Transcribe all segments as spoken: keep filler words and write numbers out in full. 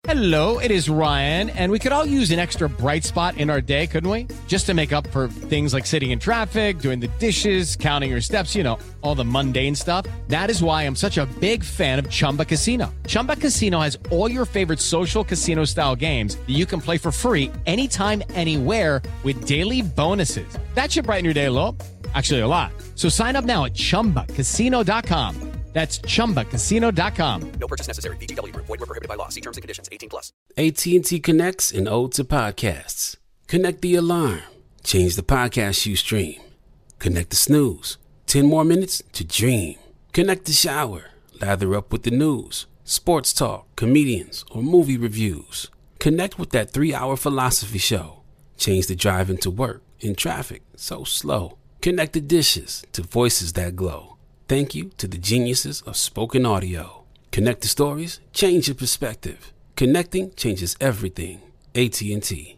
Hello, it is Ryan, and we could all use an extra bright spot in our day, couldn't we? Just to make up for things like sitting in traffic, doing the dishes, counting your steps, you know, all the mundane stuff. That is why I'm such a big fan of Chumba Casino. Chumba Casino has all your favorite social casino-style games that you can play for free anytime, anywhere with daily bonuses. That should brighten your day a little. Actually, a lot. So sign up now at chumba casino dot com. That's chumba casino dot com. No purchase necessary. V G W Group. Void where prohibited by law. See terms and conditions. eighteen plus. A T and T connects an ode to podcasts. Connect the alarm. Change the podcast you stream. Connect the snooze. Ten more minutes to dream. Connect the shower. Lather up with the news, sports talk, comedians, or movie reviews. Connect with that three-hour philosophy show. Change the drive into work in traffic so slow. Connect the dishes to voices that glow. Thank you to the geniuses of spoken audio. Connect the stories, change your perspective. Connecting changes everything. A T and T.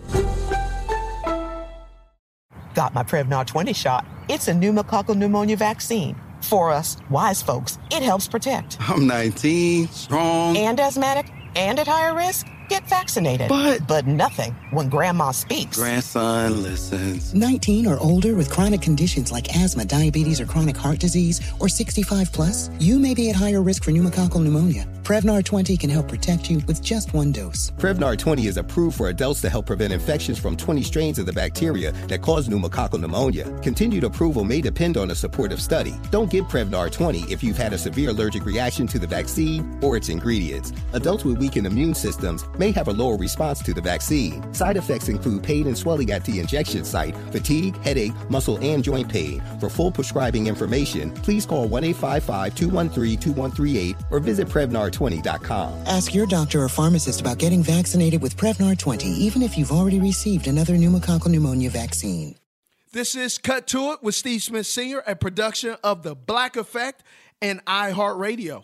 Got my Prevnar twenty shot. It's a pneumococcal pneumonia vaccine. For us, wise folks, it helps protect. I'm nineteen, strong. And asthmatic, and at higher risk. Get vaccinated. But... But nothing when grandma speaks. Grandson listens. nineteen or older with chronic conditions like asthma, diabetes, or chronic heart disease, or sixty-five plus, you may be at higher risk for pneumococcal pneumonia. Prevnar twenty can help protect you with just one dose. Prevnar twenty is approved for adults to help prevent infections from twenty strains of the bacteria that cause pneumococcal pneumonia. Continued approval may depend on a supportive study. Don't get Prevnar twenty if you've had a severe allergic reaction to the vaccine or its ingredients. Adults with weakened immune systems may have a lower response to the vaccine. Side effects include pain and swelling at the injection site, fatigue, headache, muscle, and joint pain. For full prescribing information, please call one eight five five, two one three, two one three eight or visit Prevnar twenty dot com. Ask your doctor or pharmacist about getting vaccinated with Prevnar twenty, even if you've already received another pneumococcal pneumonia vaccine. This is Cut to It with Steve Smith Senior, a production of The Black Effect and iHeartRadio.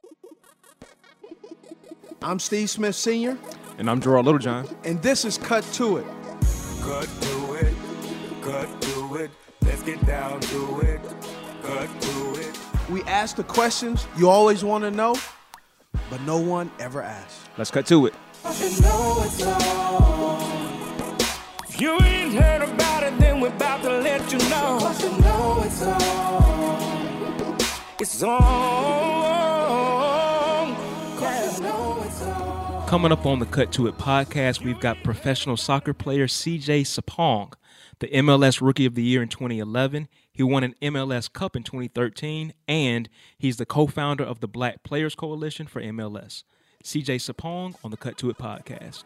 I'm Steve Smith Senior And I'm Gerard Littlejohn. And this is Cut to It. Cut to it, cut to it, let's get down to it, cut to it. We ask the questions you always want to know, but no one ever asks. Let's cut to it. You know it's on. If you ain't heard about it, then we're about to let you know. Cause you know it's on. It's on. Cause you know it's on. Coming up on the Cut to It podcast, we've got professional soccer player C J Sapong, the M L S Rookie of the Year in twenty eleven. He won an M L S Cup in twenty thirteen, and he's the co-founder of the Black Players Coalition for M L S. C J Sapong on the Cut to It podcast.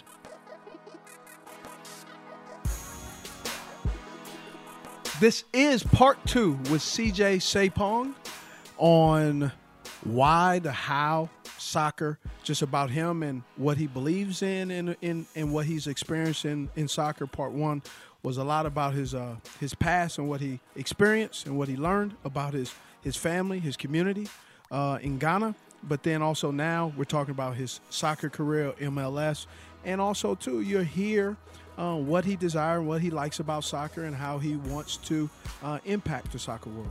This is part two with C J Sapong on why, the how, soccer, just about him and what he believes in and in, in, in what he's experienced in, in soccer. Part one was a lot about his uh, his past and what he experienced and what he learned about his, his family, his community uh, in Ghana. But then also now we're talking about his soccer career, M L S, and also, too, you're here uh, what he desires, what he likes about soccer, and how he wants to uh, impact the soccer world.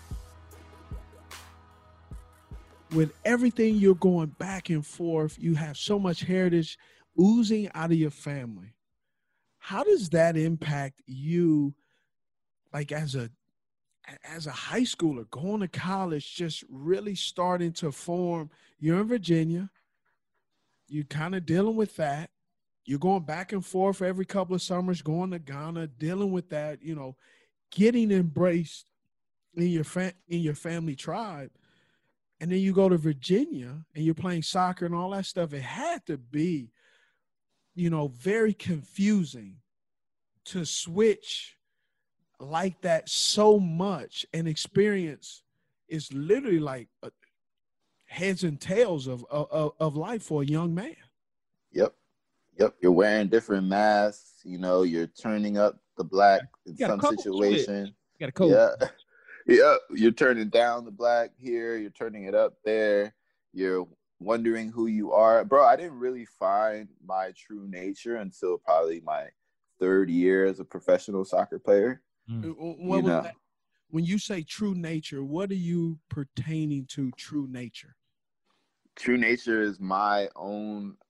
With everything you're going back and forth, you have so much heritage oozing out of your family. How does that impact you, like as a as a high schooler, going to college, just really starting to form? You're in Virginia. You're kind of dealing with that. You're going back and forth every couple of summers, going to Ghana, dealing with that, you know, getting embraced in your fa- in your family tribe. And then you go to Virginia and you're playing soccer and all that stuff. It had to be, you know, very confusing to switch like that so much, and experience is literally like a heads and tails of, of, of life for a young man. Yep. Yep. You're wearing different masks. You know, you're turning up the black in some situation. You got a coat. Yeah. Yeah, you're turning down the black here. You're turning it up there. You're wondering who you are. Bro, I didn't really find my true nature until probably my third year as a professional soccer player. Mm. What you was know. that? When you say true nature, what are you pertaining to true nature? True nature is my own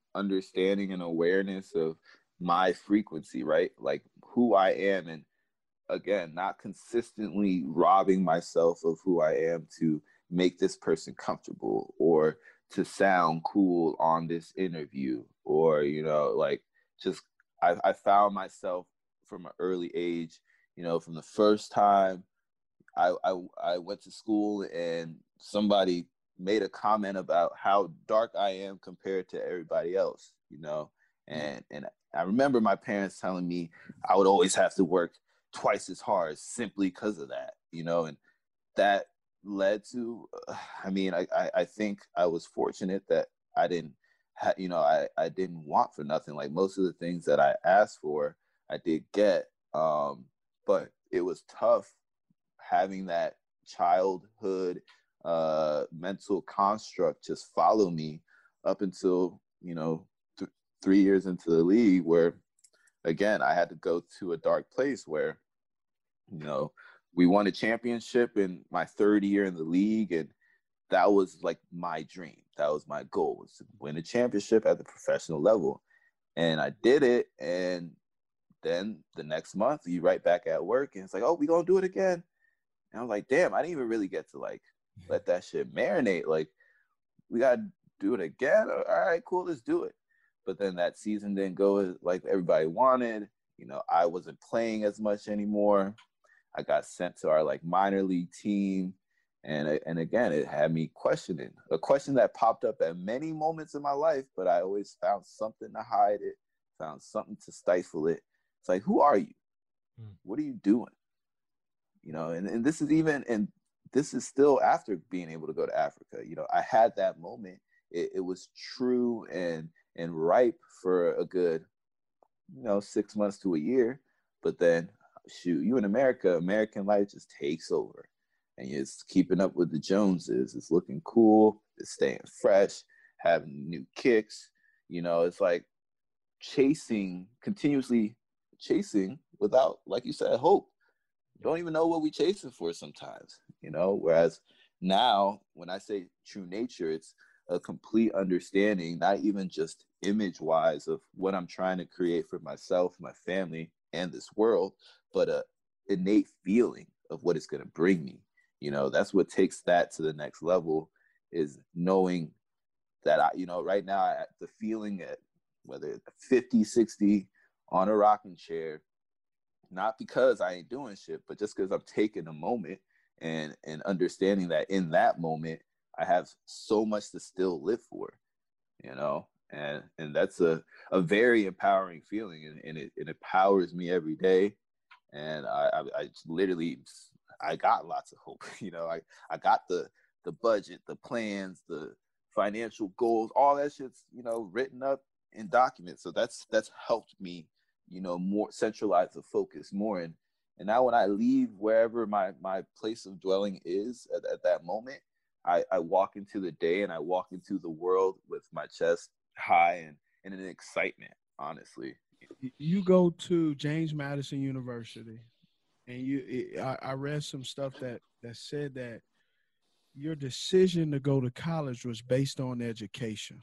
understanding and awareness of my frequency, right? Like who I am, and again, not consistently robbing myself of who I am to make this person comfortable or to sound cool on this interview, or, you know, like just, I, I found myself from an early age, you know, from the first time I, I, I went to school and somebody made a comment about how dark I am compared to everybody else, you know, and, and I remember my parents telling me I would always have to work twice as hard simply because of that, you know, and that led to, uh, I mean, I, I, I think I was fortunate that I didn't, ha- you know, I, I didn't want for nothing. Like most of the things that I asked for, I did get, um, but it was tough having that childhood uh, mental construct just follow me up until, you know, th- three years into the league, where again, I had to go to a dark place where, you know, we won a championship in my third year in the league. And that was like my dream. That was my goal, was to win a championship at the professional level. And I did it. And then the next month, you right back at work and it's like, oh, we gonna do it again. And I'm like, damn, I didn't even really get to like, let that shit marinate. Like, we gotta do it again. All right, cool, let's do it. But then that season didn't go like everybody wanted. You know, I wasn't playing as much anymore. I got sent to our like minor league team. And, and again, it had me questioning, a question that popped up at many moments in my life, but I always found something to hide it, found something to stifle it. It's like, who are you? Mm. What are you doing? You know, and, and this is even, and this is still after being able to go to Africa. You know, I had that moment. It, it was true and, and ripe for a good, you know, six months to a year. But then, shoot, you in America, American life just takes over. And you're just keeping up with the Joneses. It's looking cool. It's staying fresh, having new kicks. You know, it's like chasing, continuously chasing without, like you said, hope. Don't even know what we're chasing for sometimes, you know? Whereas now, when I say true nature, it's a complete understanding, not even just image-wise of what I'm trying to create for myself, my family, and this world, but a innate feeling of what it's going to bring me. You know, that's what takes that to the next level, is knowing that, I, you know, right now, I, the feeling at whether it's fifty, sixty on a rocking chair, not because I ain't doing shit, but just because I'm taking a moment and, and understanding that in that moment, I have so much to still live for, you know, and, and that's a, a very empowering feeling, and, and it, it empowers me every day. And I, I, I literally, I got lots of hope. You know, I, I got the, the budget, the plans, the financial goals, all that shit's, you know, written up in documents. So that's, that's helped me, you know, more centralize the focus more. And, and now when I leave wherever my, my place of dwelling is at, at that moment, I, I walk into the day and I walk into the world with my chest high and, and an excitement, honestly. You go to James Madison University, and you, I, I read some stuff that, that said that your decision to go to college was based on education.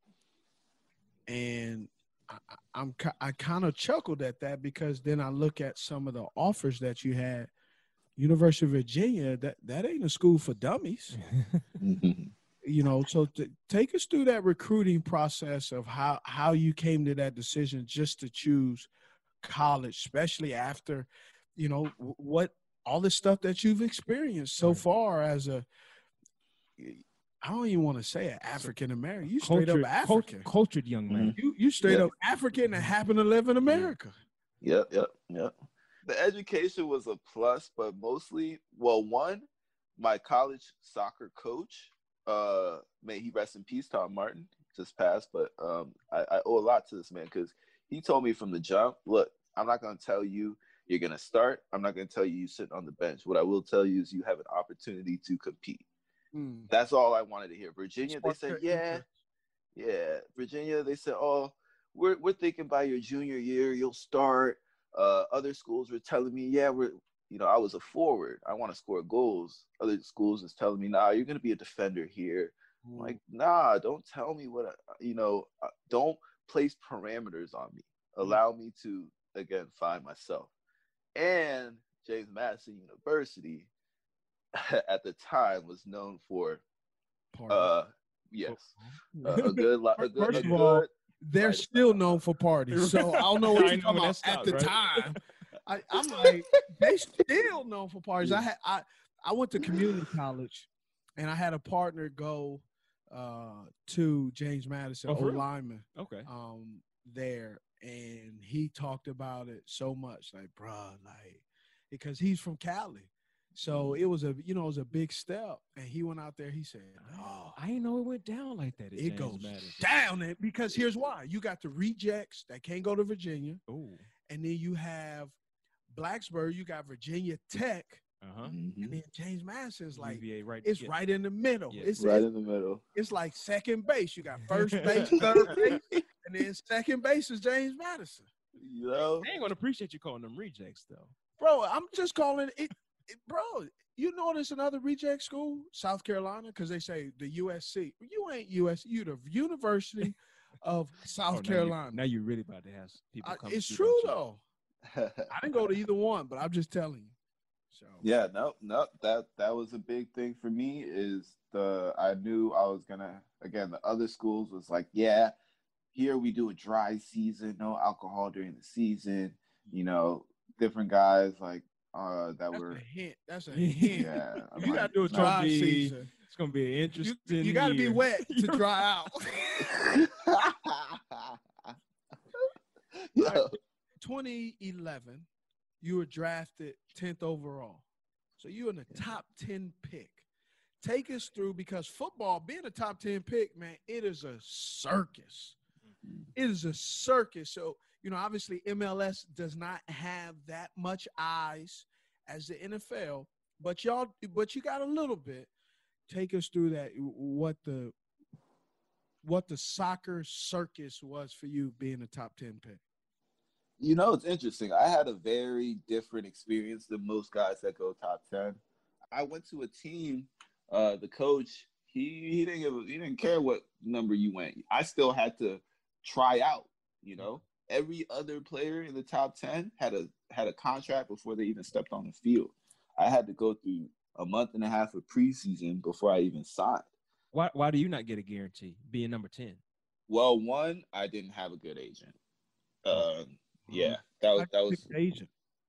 And I, I'm, I kind of chuckled at that, because then I look at some of the offers that you had. University of Virginia, that, that ain't a school for dummies. You know, so to, take us through that recruiting process of how, how you came to that decision just to choose college, especially after, you know, what all the stuff that you've experienced so far as a, I don't even want to say an African American. You straight cultured, up African, cult, cultured young man. You you straight Yep. up African and happen to live in America. Yep, yep, yep. The education was a plus, but mostly, well, one, my college soccer coach, uh, may he rest in peace, Tom Martin, just passed, but um, I, I owe a lot to this man, because he told me from the jump, look, I'm not going to tell you you're going to start. I'm not going to tell you you sit on the bench. What I will tell you is you have an opportunity to compete. Mm. That's all I wanted to hear. Virginia, they said, yeah, yeah. Virginia, they said, oh, we're we're thinking by your junior year you'll start. Uh, other schools were telling me, yeah, we're, you know, I was a forward. I want to score goals. Other schools is telling me, nah, you're going to be a defender here. I'm like, nah, don't tell me what, I, you know, uh, don't place parameters on me. Allow me to, again, find myself. And James Madison University at the time was known for, uh, yes, a, a good, a good, First a of all, good they're still known for parties, so I don't know what you're talking about. At the time, I, I'm like, they still known for parties. I had I I went to community college, and I had a partner go uh, to James Madison, Oh, O for real? lineman, Okay. um, there, and he talked about it so much, like, bruh, like, because he's from Cali. So it was a, you know, it was a big step. And he went out there, he said, oh, I didn't know it went down like that. At it James goes Madison. down. It, because here's why. You got the rejects that can't go to Virginia. Ooh. And then you have Blacksburg, you got Virginia Tech. Uh-huh. And then James Madison's like, U V A right, it's yeah. right in the middle. Yeah. It's right it's, in the middle. It's like second base. You got first base, third base, and then second base is James Madison. You know? I ain't gonna appreciate you calling them rejects though. Bro, I'm just calling it, it bro. You know there's another reject school, South Carolina, because they say the U S C. You ain't U S C. You the University of South Oh, now Carolina. You, now you're really about to have people I, come. it's shoot true on you. though. I didn't go to either one, but I'm just telling you. So Yeah, no, no, that that was a big thing for me. Is the I knew I was gonna, again, the other schools was like, yeah, here we do a dry season, no alcohol during the season. You know, different guys like uh that that's were a hint. That's a hint. yeah. I'm You like, gotta do a It's gonna dry be- season. It's gonna be an You, interesting. you got to be year. wet to dry out. Yo. twenty eleven, you were drafted tenth overall. So you're in the top ten pick. Take us through, because football, being a top ten pick, man, it is a circus. It is a circus. So, you know, obviously M L S does not have that much eyes as the N F L, but y'all, but you got a little bit. Take us through that, what the what the soccer circus was for you being a top ten pick. You know, it's interesting. I had a very different experience than most guys that go top ten. I went to a team, uh, the coach, he he didn't give a, he didn't care what number you went. I still had to try out, you know. Every other player in the top ten had a had a contract before they even stepped on the field. I had to go through a month and a half of preseason before I even signed. Why? Why do you not get a guarantee being number ten? Well, one, I didn't have a good agent. Uh, yeah, that was that was agent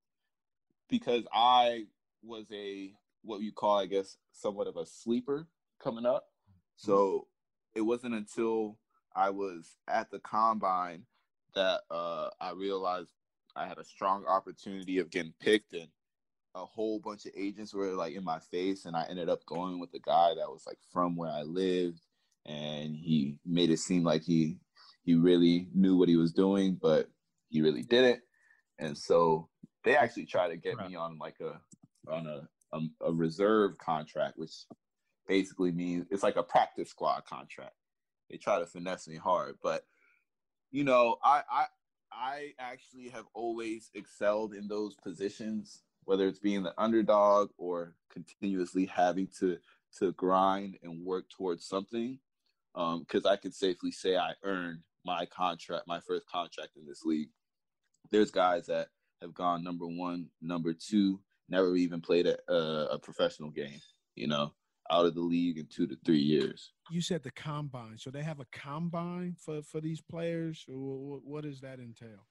because I was a what you call, I guess, somewhat of a sleeper coming up. So it wasn't until I was at the combine that uh, I realized I had a strong opportunity of getting picked, and a whole bunch of agents were like in my face, and I ended up going with the guy that was like from where I lived, and he made it seem like he he really knew what he was doing, but he really didn't. And so they actually tried to get me on like a on a a, a reserve contract, which basically means it's like a practice squad contract. They try to finesse me hard, but you know, I I I actually have always excelled in those positions, whether it's being the underdog or continuously having to to grind and work towards something. Because um, I could safely say I earned my contract, my first contract in this league. There's guys that have gone number one, number two, never even played a, a, a professional game, you know, out of the league in two to three years. You said the combine. So they have a combine for, for these players? Or what does that entail?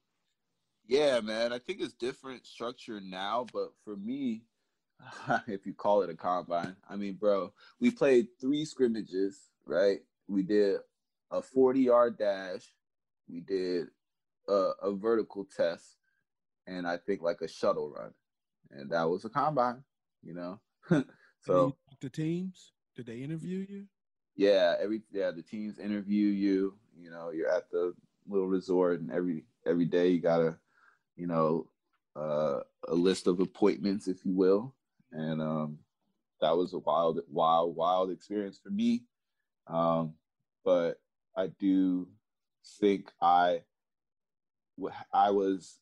Yeah, man. I think it's different structure now, but for me, if you call it a combine, I mean, bro, we played three scrimmages, right? We did a forty-yard dash. We did a, a vertical test, and I think like a shuttle run. And that was a combine, you know? So the teams, did they interview you? Yeah, every yeah, the teams interview you. You know, you're at the little resort, and every every day you gotta, you know, uh, a list of appointments, if you will. And um, that was a wild, wild, wild experience for me. Um, but I do think I, I was,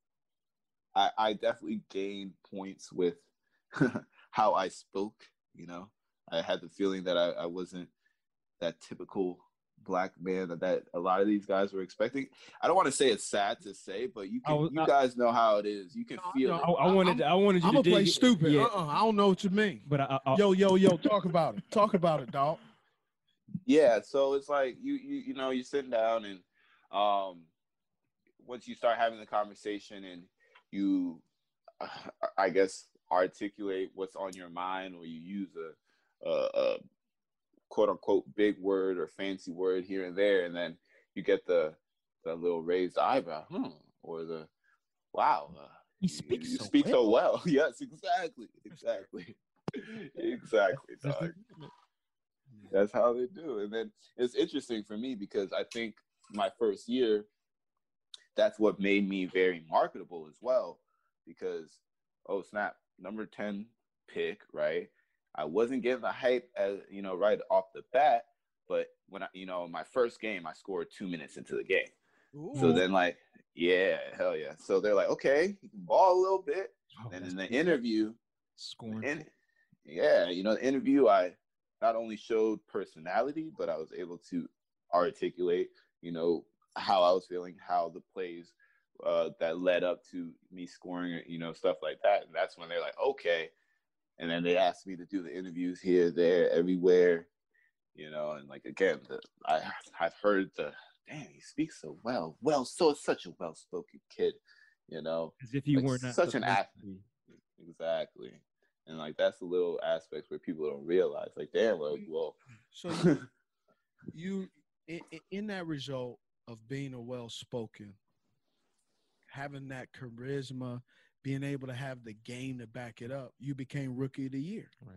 I, I definitely gained points with how I spoke. You know, I had the feeling that I, I wasn't that typical black man that, that a lot of these guys were expecting. I don't want to say it's sad to say, but you can, was, you I, guys know how it is. You can feel no, it. I, I wanted, I'm, I wanted you I'm to gonna play dig, stupid. Yeah. Uh-uh, I don't know what you mean. But I, I, yo, yo, yo, talk about it. Talk about it, dog. Yeah, so it's like you, you, you know, you're sitting down, and um, once you start having the conversation, and you, uh, I guess, articulate what's on your mind, or you use a, a, a quote unquote big word or fancy word here and there, and then you get the the little raised eyebrow, hmm, or the wow, uh, he speaks you, you so speak well. so well. Yes, exactly, exactly, exactly, dog. That's how they do. And then it's interesting for me because I think my first year, that's what made me very marketable as well. Because, oh snap, number ten pick, right? I wasn't getting the hype as, you know, right off the bat, but when I, you know, my first game, I scored two minutes into the game. Ooh. So then like, yeah, hell yeah. So they're like, okay, you can ball a little bit. Oh, and in the interview, scoring. In, yeah, you know, the interview, I not only showed personality, but I was able to articulate, you know, how I was feeling, how the plays uh, that led up to me scoring, you know, stuff like that. And that's when they're like, okay. And then they asked me to do the interviews here, there, everywhere, you know, and like, again, the, I, I've heard the, damn, he speaks so well. Well, so it's such a well-spoken kid, you know. As if you like, weren't such an athlete. Exactly. And like that's the little aspects where people don't realize. Like, damn, like, well. So you, you in, in that result of being a well-spoken, having that charisma, being able to have the game to back it up, you became Rookie of the Year. Right.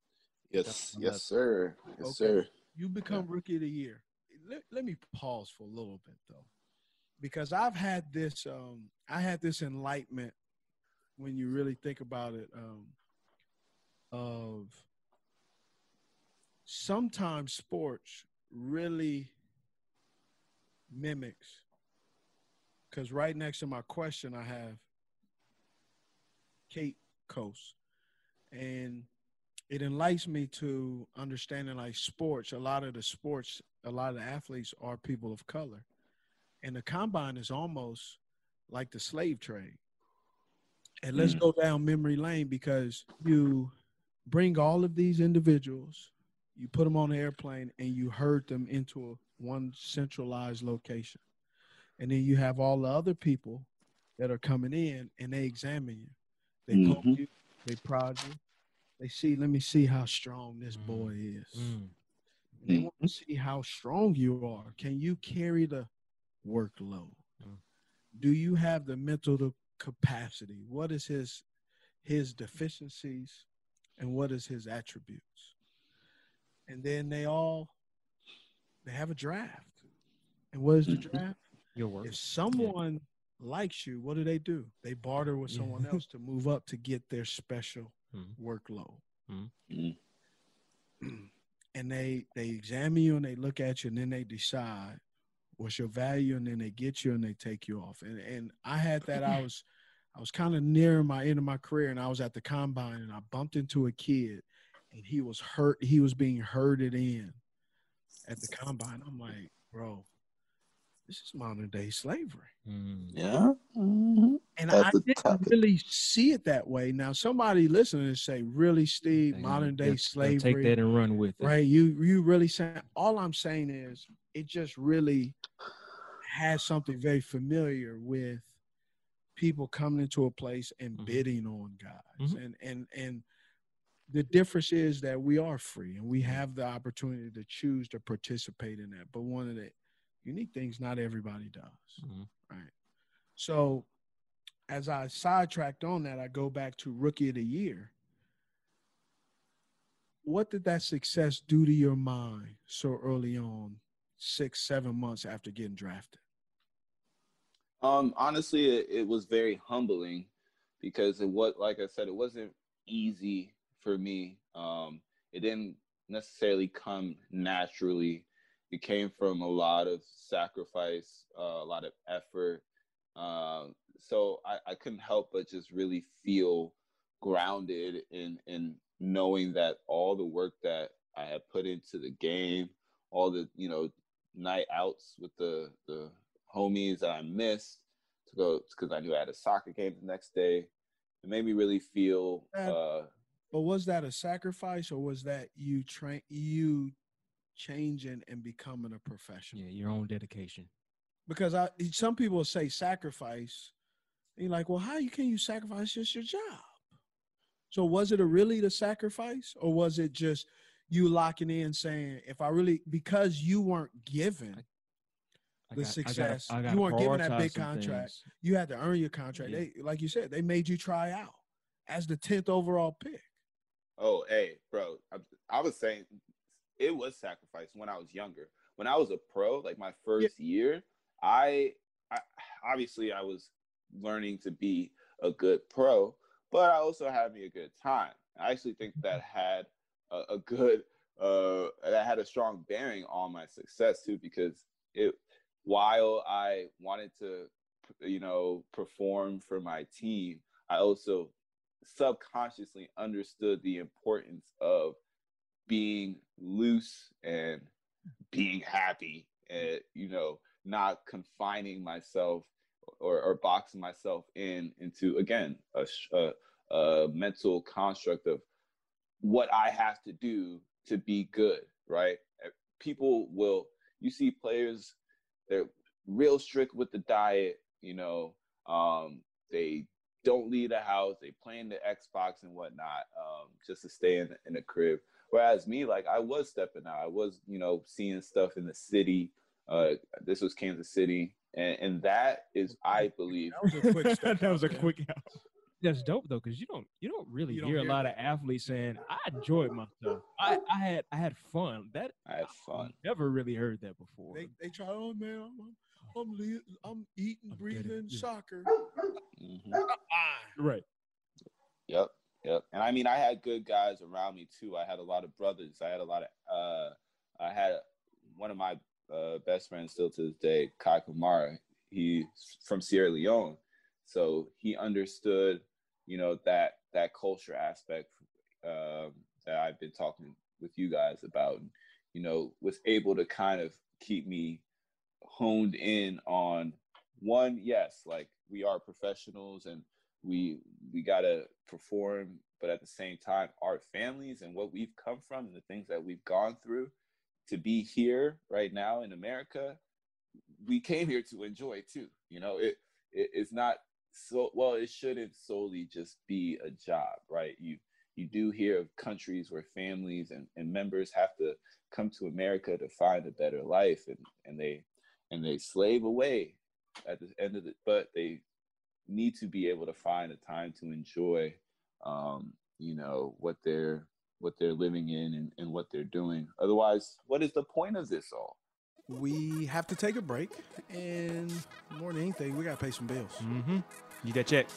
Yes, yes, sir. Yes, okay. sir. You become yeah. Rookie of the Year. Let, let me pause for a little bit though, because I've had this. Um, I had this enlightenment when you really think about it. Um, of sometimes sports really mimics, because right next to my question I have Kate Coase, and it enlightens me to understanding like sports. A lot of the sports, a lot of the athletes are people of color, and the combine is almost like the slave trade. And let's mm. go down memory lane, because you bring all of these individuals, you put them on an airplane, and you herd them into a, one centralized location. And then you have all the other people that are coming in, and they examine you. They mm-hmm. poke you, they prod you. They see, let me see how strong this boy is. Mm. They want to see how strong you are. Can you carry the workload? Mm. Do you have the mental capacity? What is his his deficiencies? And what is his attributes? And then they all, they have a draft. And what is the draft? Your work. If someone yeah. likes you, what do they do? They barter with someone else to move up to get their special mm-hmm. workload. Mm-hmm. And they, they examine you and they look at you, and then they decide what's your value, and then they get you and they take you off. And and I had that. I was I was kind of near my end of my career, and I was at the combine, and I bumped into a kid, and he was hurt. He was being herded in at the combine. I'm like, bro, this is modern day slavery. Mm. Yeah. Mm-hmm. And That's I didn't topic. really see it that way. Now, somebody listening and say, really, Steve, Dang, modern day slavery. Take that and run with it. Right. You, you really saying, all I'm saying is it just really has something very familiar with people coming into a place and mm-hmm. bidding on guys. Mm-hmm. And, and, and the difference is that we are free and we have the opportunity to choose to participate in that. But one of the unique things not everybody does. Mm-hmm. Right. So as I sidetracked on that, I go back to Rookie of the Year. What did that success do to your mind so early on, six, seven months after getting drafted? Um, honestly, it, it was very humbling because it was, like I said, it wasn't easy for me. Um, it didn't necessarily come naturally. It came from a lot of sacrifice, uh, a lot of effort. Um, so I, I couldn't help but just really feel grounded in, in knowing that all the work that I had put into the game, all the, you know, night outs with the, the homies that I missed to go because I knew I had a soccer game the next day. It made me really feel. Uh, but was that a sacrifice, or was that you train you changing and becoming a professional? Yeah, your own dedication. Because I, some people say sacrifice. And you're like, well, how you can you sacrifice just your job? So was it a really the sacrifice, or was it just you locking in saying, if I really, because you weren't given I the got, success, I gotta, I gotta you weren't given that prioritize big some contract, things. you had to earn your contract. Yeah. They, like you said, they made you try out as the tenth overall pick. Oh, hey, bro, I, I was saying it was sacrifice when I was younger. When I was a pro, like my first yeah. year, I, I obviously I was learning to be a good pro, but I also had me a good time. I actually think that had a, a good, uh, that had a strong bearing on my success too, because it, while I wanted to, you know, perform for my team, I also subconsciously understood the importance of being loose and being happy and, you know, not confining myself or, or boxing myself in into, again, a, a, a mental construct of what I have to do to be good, right? People will, you see players, they're real strict with the diet, you know, um, they don't leave the house, they play in the Xbox and whatnot, um, just to stay in, in the crib. Whereas me, like, I was stepping out. I was, you know, seeing stuff in the city. Uh, this was Kansas City. And, and that is, I believe. That was a quick step. That was a quick out. That's dope though, because you don't you don't really You don't hear a hear lot that. of athletes saying, "I enjoyed myself. I, I had I had fun." That I had fun. Never really heard that before. They they try, oh man, I'm I'm, le- I'm eating, I'm breathing, getting- yeah. soccer. Mm-hmm. Right. Yep, yep. And I mean, I had good guys around me too. I had a lot of brothers. I had a lot of. Uh, I had one of my uh, best friends still to this day, Kai Kamara. He's from Sierra Leone, so he understood, you know, that that culture aspect um, that I've been talking with you guys about. And, you know, was able to kind of keep me honed in on one. Yes, like we are professionals and we we gotta perform, but at the same time, our families and what we've come from and the things that we've gone through to be here right now in America, we came here to enjoy too. You know, it, it it's not so well. It shouldn't solely just be a job, right? You you do hear of countries where families and, and members have to come to America to find a better life, and, and they and they slave away at the end of it, but they need to be able to find a time to enjoy, um, you know, what they're what they're living in and, and what they're doing. Otherwise, what is the point of this all? We have to take a break, and more than anything, we got to pay some bills. Mm-hmm. Need that check.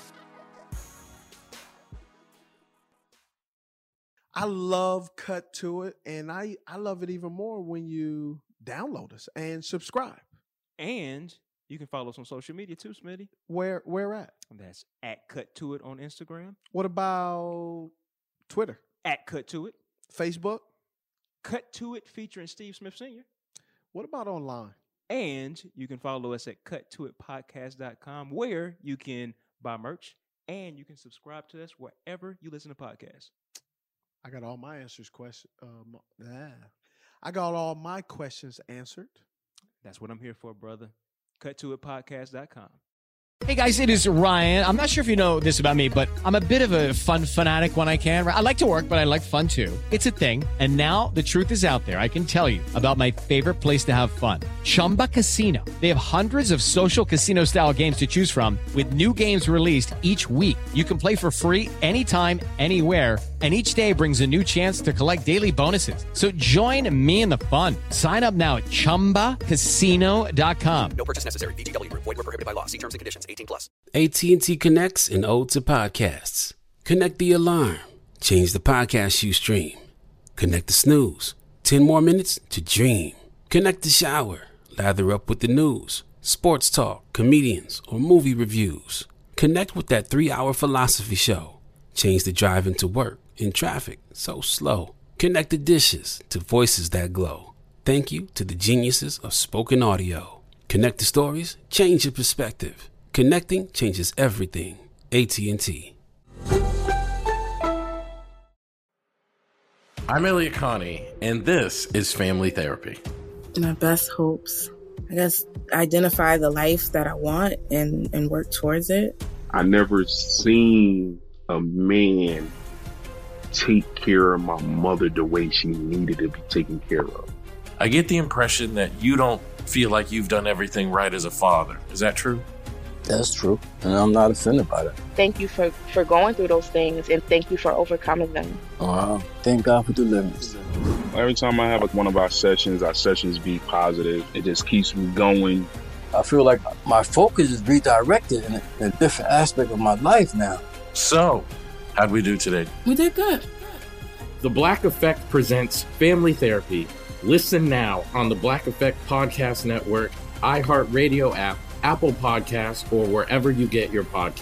I love Cut to It, and I, I love it even more when you download us and subscribe. And you can follow us on social media too, Smitty. Where where at? And that's at Cut To It on Instagram. What about Twitter? At Cut To It. Facebook? Cut To It featuring Steve Smith Senior What about online? And you can follow us at cut to it podcast dot com, where you can buy merch and you can subscribe to us wherever you listen to podcasts. I got all my answers question. Um, yeah. I got all my questions answered. That's what I'm here for, brother. cut to it podcast dot com. Hey guys, it is Ryan. I'm not sure if you know this about me, but I'm a bit of a fun fanatic when I can. I like to work, but I like fun too. It's a thing. And now the truth is out there. I can tell you about my favorite place to have fun. Chumba Casino. They have hundreds of social casino style games to choose from with new games released each week. You can play for free anytime, anywhere. And each day brings a new chance to collect daily bonuses. So join me in the fun. Sign up now at chumba casino dot com. No purchase necessary. V G W Group. Void where prohibited by law. See terms and conditions. eighteen plus. A T and T connects an ode to podcasts. Connect the alarm. Change the podcast you stream. Connect the snooze. Ten more minutes to dream. Connect the shower. Lather up with the news, sports talk, comedians, or movie reviews. Connect with that three-hour philosophy show. Change the drive into work in traffic so slow. Connect the dishes to voices that glow. Thank you to the geniuses of spoken audio. Connect the stories, change your perspective. Connecting changes everything. A T and T. I'm Elliot Connie, and this is Family Therapy. My best hopes, I guess, identify the life that I want and, and work towards it. I never seen a man take care of my mother the way she needed to be taken care of. I get the impression that you don't feel like you've done everything right as a father. Is that true? That's true, and I'm not offended by that. Thank you for, for going through those things, and thank you for overcoming them. Wow. Thank God for deliverance. Every time I have like one of our sessions, our sessions be positive. It just keeps me going. I feel like my focus is redirected in a, in a different aspect of my life now. So, how'd we do today? We did good. The Black Effect presents Family Therapy. Listen now on the Black Effect Podcast Network, iHeartRadio app, Apple Podcasts, or wherever you get your podcasts.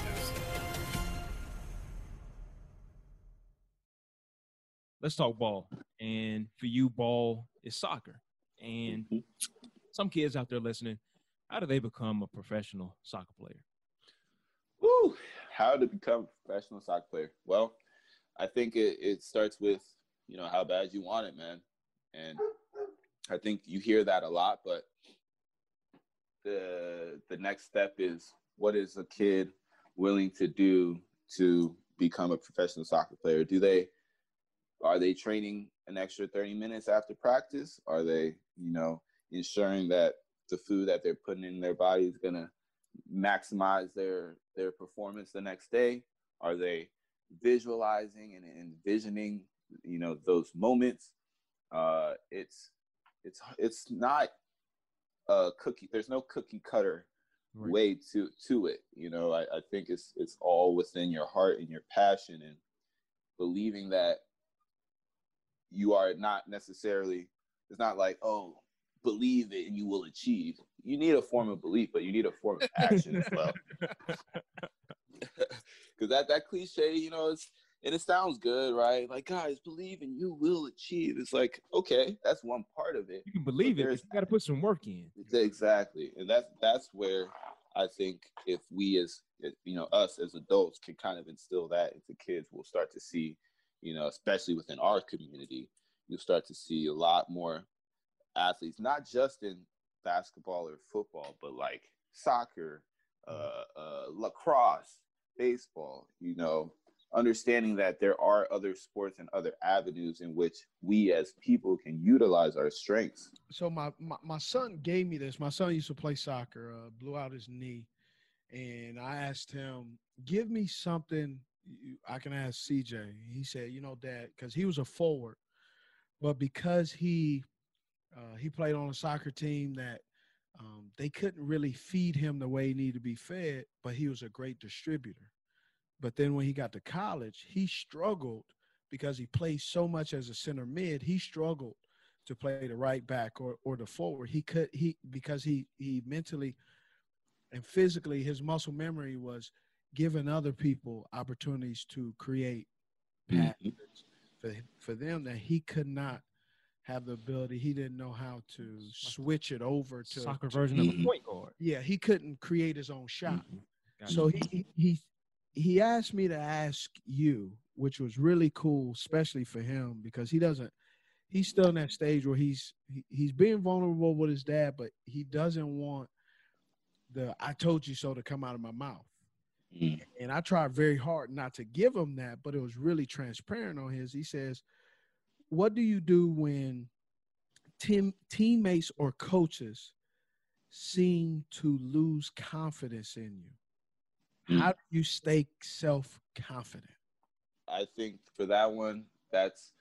Let's talk ball. And for you, ball is soccer. And some kids out there listening, how do they become a professional soccer player? Woo! How to become a professional soccer player? Well, I think it, it starts with, you know, how bad you want it, man. And I think you hear that a lot, but the the next step is, what is a kid willing to do to become a professional soccer player? Do they are they training an extra thirty minutes after practice? Are they, you know, ensuring that the food that they're putting in their body is going to maximize their their performance the next day? Are they visualizing and envisioning, you know, those moments? Uh, it's it's it's not a cookie. There's no cookie cutter right. way to to it. You know, I, I think it's it's all within your heart and your passion, and believing that you are not necessarily. It's not like, oh, believe it and you will achieve. You need a form of belief, but you need a form of action as well. Because that that cliche, you know, it's and it sounds good, right? Like, guys, believe and you will achieve. It's like, okay, that's one part of it. You can believe it, but you got to put some work in. Exactly. And that's, that's where I think if we as, you know, us as adults can kind of instill that into kids, we'll start to see, you know, especially within our community, you'll start to see a lot more athletes, not just in basketball or football, but like soccer, uh, uh, lacrosse, baseball, you know, understanding that there are other sports and other avenues in which we as people can utilize our strengths. So my, my, my son gave me this. My son used to play soccer, uh, blew out his knee. And I asked him, give me something I can ask C J. He said, you know, Dad, because he was a forward. But because he uh, he played on a soccer team that um, they couldn't really feed him the way he needed to be fed, but he was a great distributor. But then when he got to college, he struggled because he played so much as a center mid. He struggled to play the right back or, or the forward. He could he because he he mentally and physically, his muscle memory was giving other people opportunities to create passes mm-hmm. for for them that he could not have the ability. He didn't know how to switch it over to soccer version to, of a point guard. Yeah, he couldn't create his own shot. Mm-hmm. So he he he asked me to ask you, which was really cool, especially for him, because he doesn't he's still in that stage where he's he, he's being vulnerable with his dad, but he doesn't want the I told you so to come out of my mouth. Mm. And I tried very hard not to give him that, but it was really transparent on his. He says, what do you do when team, teammates or coaches seem to lose confidence in you? Mm. How do you stay self-confident? I think for that one, that's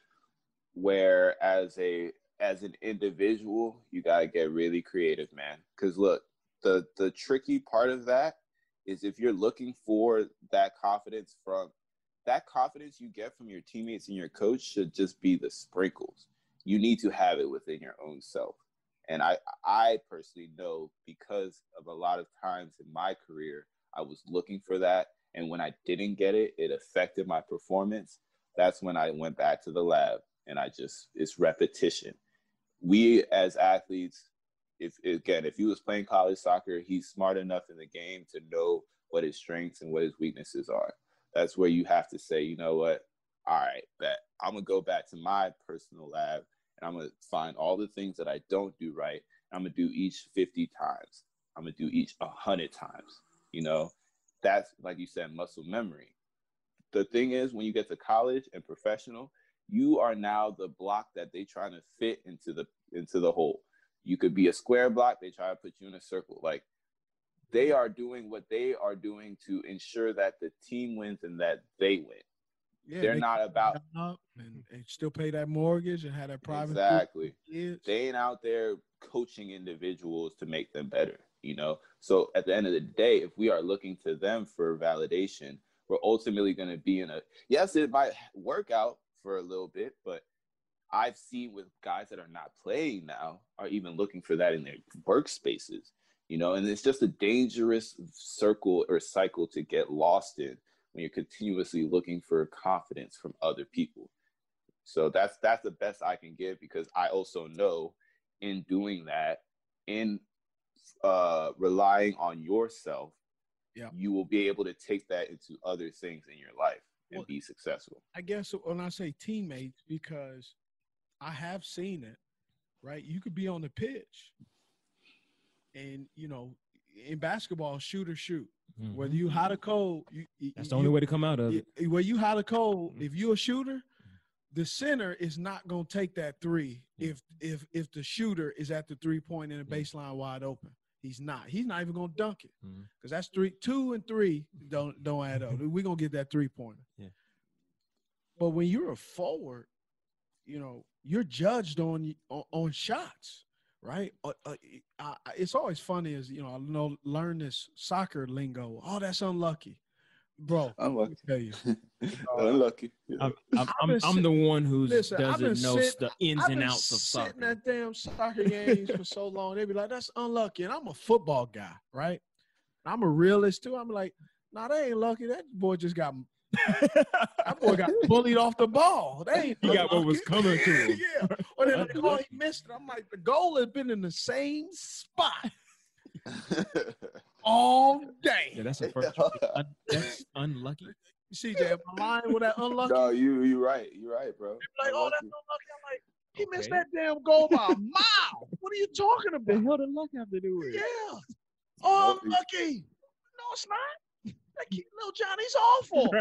where as a as an individual, you got to get really creative, man. Because look, the the tricky part of that is if you're looking for that confidence from that confidence you get from your teammates and your coach should just be the sprinkles. You need to have it within your own self. And I, I personally know because of a lot of times in my career, I was looking for that. And when I didn't get it, it affected my performance. That's when I went back to the lab and I just, it's repetition. we as athletes, if again, if he was playing college soccer, he's smart enough in the game to know what his strengths and what his weaknesses are. That's where you have to say, you know what? All right, bet I'm gonna go back to my personal lab and I'm gonna find all the things that I don't do right. I'm gonna do each fifty times. I'm gonna do each one hundred times. You know, that's, like you said, muscle memory. The thing is, when you get to college and professional, you are now the block that they trying to fit into the into the hole. You could be a square block, they try to put you in a circle. Like, they are doing what they are doing to ensure that the team wins and that they win. Yeah, They're they not about up and, and still pay that mortgage and have that private. Exactly. They ain't out there coaching individuals to make them better, you know? So at the end of the day, if we are looking to them for validation, we're ultimately going to be in a, yes, it might work out for a little bit, but I've seen with guys that are not playing now are even looking for that in their workspaces, you know? And it's just a dangerous circle or cycle to get lost in when you're continuously looking for confidence from other people. So that's that's the best I can give, because I also know in doing that, in uh, relying on yourself, yeah. you will be able to take that into other things in your life and well, be successful. I guess when I say teammates, because I have seen it, right? You could be on the pitch and, you know, in basketball, shoot or shoot. Mm-hmm. Whether you hot or cold, you, that's you, the only way to come out of it. You, whether you hot or cold, mm-hmm. if you're a shooter, the center is not going to take that three mm-hmm. if if if the shooter is at the three point and the baseline wide open. He's not. He's not even going to dunk it, because mm-hmm. that's three, two and three don't don't add up. We're gonna get that three pointer. Yeah. But when you're a forward, you know you're judged on on, on shots. Right, uh, uh, I, it's always funny as you know. I know learn this soccer lingo. Oh, that's unlucky, bro. Unlucky. Tell you, uh, unlucky. Yeah. I'm, I'm, I'm, I'm the one who listen, doesn't know sit, the ins I've and been outs of soccer. Sitting at damn soccer games for so long, they be like, "That's unlucky," and I'm a football guy, right? I'm a realist too. I'm like, "Nah, that ain't lucky. That boy just got." That boy got bullied off the ball. They ain't he got what was coming to him. Yeah. Or then they call he missed it. I'm like, the goal has been in the same spot all day. Yeah, that's a first. Un- that's unlucky. C J, am I lying with that unlucky? No, you you right. You're right, bro. They're like, oh, that's unlucky. I'm like, he okay. missed that damn goal by a mile. What are you talking about? The hell did luck have to do with it? Yeah. Oh, unlucky. No, it's not. That kid, little Johnny's awful.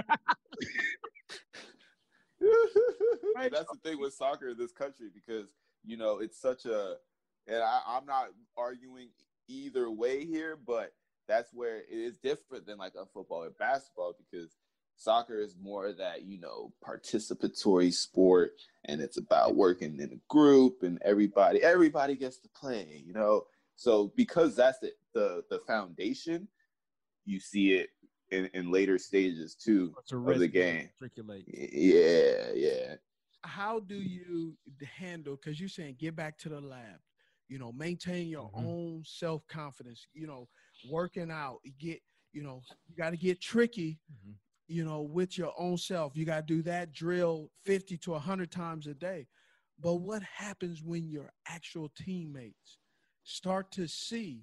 Right. That's the thing with soccer in this country, because you know it's such a, and I, I'm not arguing either way here, but that's where it is different than like a football or basketball, because soccer is more that, you know, participatory sport, and it's about working in a group and everybody everybody gets to play, you know. So because that's the the, the foundation, you see it in, in later stages too of the game. Yeah, yeah. How do you handle, because you're saying get back to the lab, you know, maintain your mm-hmm. own self-confidence, you know, working out, get, you know, you got to get tricky, mm-hmm. you know, with your own self. You got to do that drill fifty to one hundred times a day. But what happens when your actual teammates start to see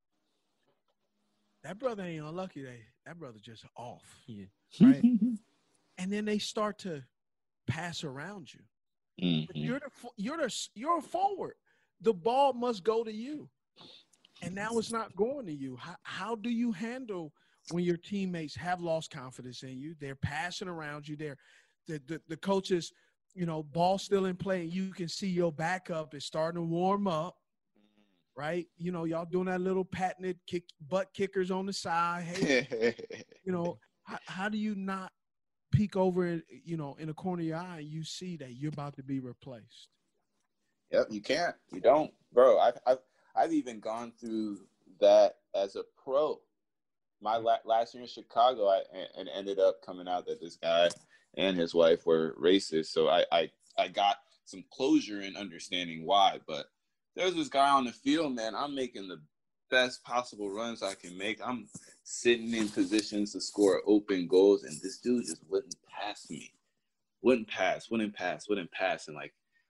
that brother ain't unlucky, that, that brother just off, yeah. right? And then they start to pass around you. Mm-hmm. But you're the you're the you're a forward. The ball must go to you, and now it's not going to you. How how do you handle when your teammates have lost confidence in you? They're passing around you. They're the the, the coaches, you know, ball still in play. You can see your backup is starting to warm up. Right, you know, y'all doing that little patented kick, butt kickers on the side. Hey, you know, how, how do you not peek over, you know, in the corner of your eye and you see that you're about to be replaced? Yep, you can't. You don't, bro. I've I've, I've even gone through that as a pro. My la- last year in Chicago, I and ended up coming out that this guy and his wife were racist. So I I, I got some closure in understanding why, but. There's this guy on the field, man. I'm making the best possible runs I can make. I'm sitting in positions to score open goals, and this dude just wouldn't pass me. Wouldn't pass, wouldn't pass, wouldn't pass. And, like,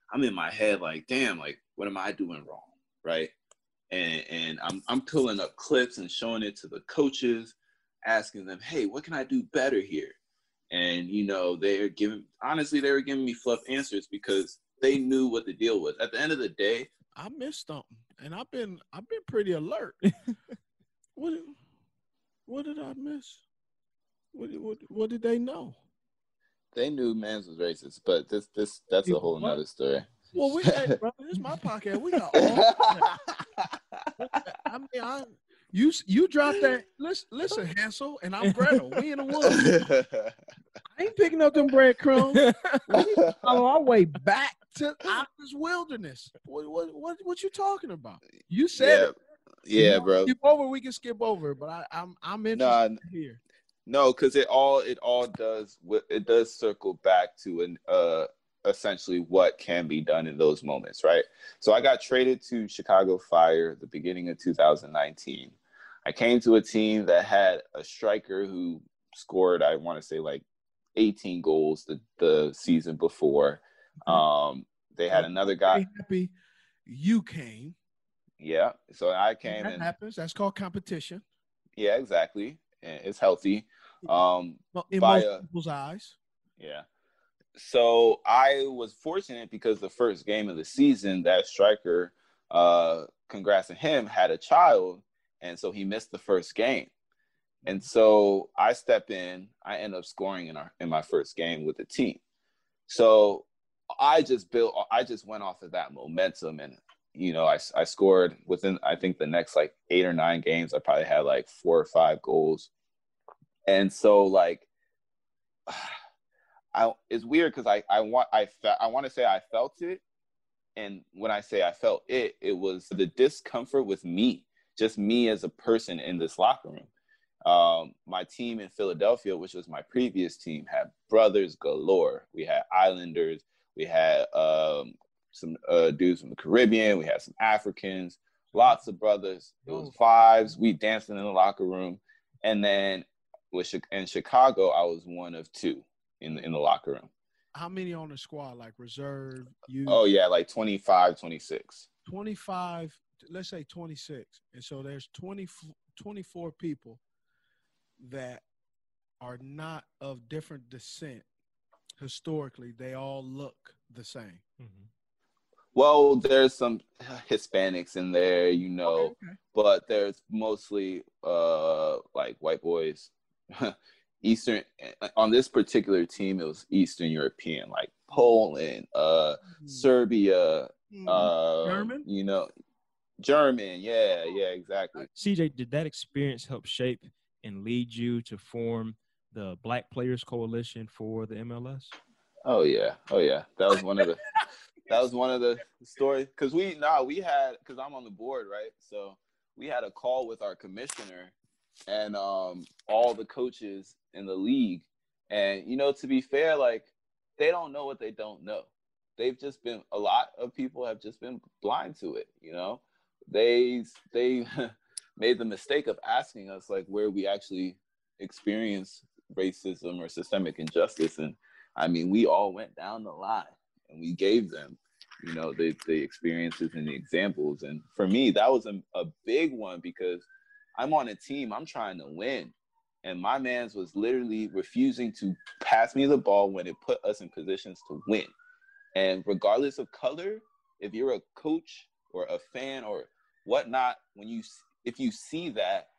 I'm in my head like, damn, like, what am I doing wrong, right? And and I'm I'm pulling up clips and showing it to the coaches, asking them, hey, what can I do better here? And, you know, they're giving, honestly, they were giving me fluff answers because they knew what the deal was. At the end of the day, I missed something, and I've been I've been pretty alert. what did, what did I miss? What, what what did they know? They knew Mans was racist, but this this that's a whole nother story. Well, we hey, brother, this is my podcast. We got all. I mean, I you you dropped that. Listen, listen, Hansel, and I'm Gretel. We in the woods. I ain't picking up them breadcrumbs. We on our way back to out this wilderness. What what what what you talking about? You said yeah, it. Yeah, You bro. Skip over. We can skip over, but I, I'm I'm interested Nah, here. No, because it all it all does it does circle back to an uh essentially what can be done in those moments, right? So I got traded to Chicago Fire at the beginning of two thousand nineteen. I came to a team that had a striker who scored, I want to say, like eighteen goals the, the season before. Um, they had another guy. Happy you came. Yeah, so I came That and happens. That's called competition. yeah, exactly. And it's healthy. Um, Well, in by most a- people's eyes. Yeah. So I was fortunate because the first game of the season, that striker, uh, congrats to him, had a child. And so he missed the first game. And so I step in, I end up scoring in our in my first game with the team. So I just built, I just went off of that momentum. And, you know, I, I scored within, I think the next like eight or nine games, I probably had like four or five goals. And so like, I, it's weird because I, I want I fe- I want to say I felt it, and when I say I felt it, it was the discomfort with me, just me as a person in this locker room. Um, my team in Philadelphia, which was my previous team, had brothers galore. We had Islanders, we had um, some uh, dudes from the Caribbean, we had some Africans, lots of brothers. It was vibes. We dancing in the locker room, and then with in Chicago, I was one of two in the, in the locker room. How many on the squad? Like reserve? You? Oh, yeah, like twenty-five, twenty-six. twenty-five, let's say twenty-six. And so there's twenty, twenty-four people that are not of different descent. Historically, they all look the same. Mm-hmm. Well, there's some Hispanics in there, you know, Okay, okay. but there's mostly uh, like white boys. Eastern on this particular team, it was Eastern European, like Poland, uh, Mm. Serbia, Mm. uh, German? you know, German. Yeah, yeah, exactly. C J, did that experience help shape and lead you to form the Black Players Coalition for the M L S? Oh yeah, oh yeah. That was one of the that was one of the stories because we nah we had because I'm on the board, right? So we had a call with our commissioner and um all the coaches in the league, and you know, to be fair, like they don't know what they don't know. They've just been a lot of people have just been blind to it. You know, they they made the mistake of asking us like where we actually experience racism or systemic injustice, and I mean, we all went down the line and we gave them, you know, the, the experiences and the examples. And for me, that was a, a big one because I'm on a team, I'm trying to win. And my man's was literally refusing to pass me the ball when it put us in positions to win. And regardless of color, if you're a coach or a fan or whatnot, when you, if you see that,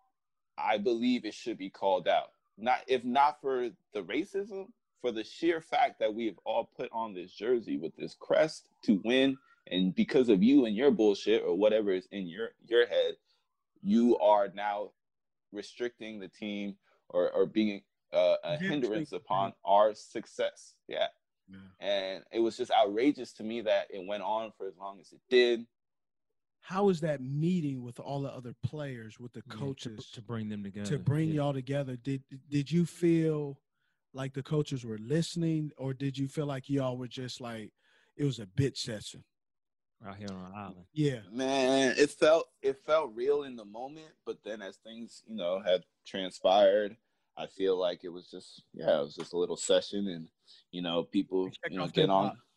I believe it should be called out. Not, if not for the racism, for the sheer fact that we have all put on this jersey with this crest to win, and because of you and your bullshit or whatever is in your, your head, you are now restricting the team or, or being uh, a hindrance upon our success. Yeah. yeah. And it was just outrageous to me that it went on for as long as it did. How was that meeting with all the other players, with the coaches? Yeah, to, to bring them together. To bring yeah. y'all together. Did did you feel like the coaches were listening, or did you feel like y'all were just like, it was a bitch session? Out here on the island. Yeah. Man, it felt it felt real in the moment, but then as things, you know, had transpired, I feel like it was just, yeah, it was just a little session and, you know, people, you know, get on.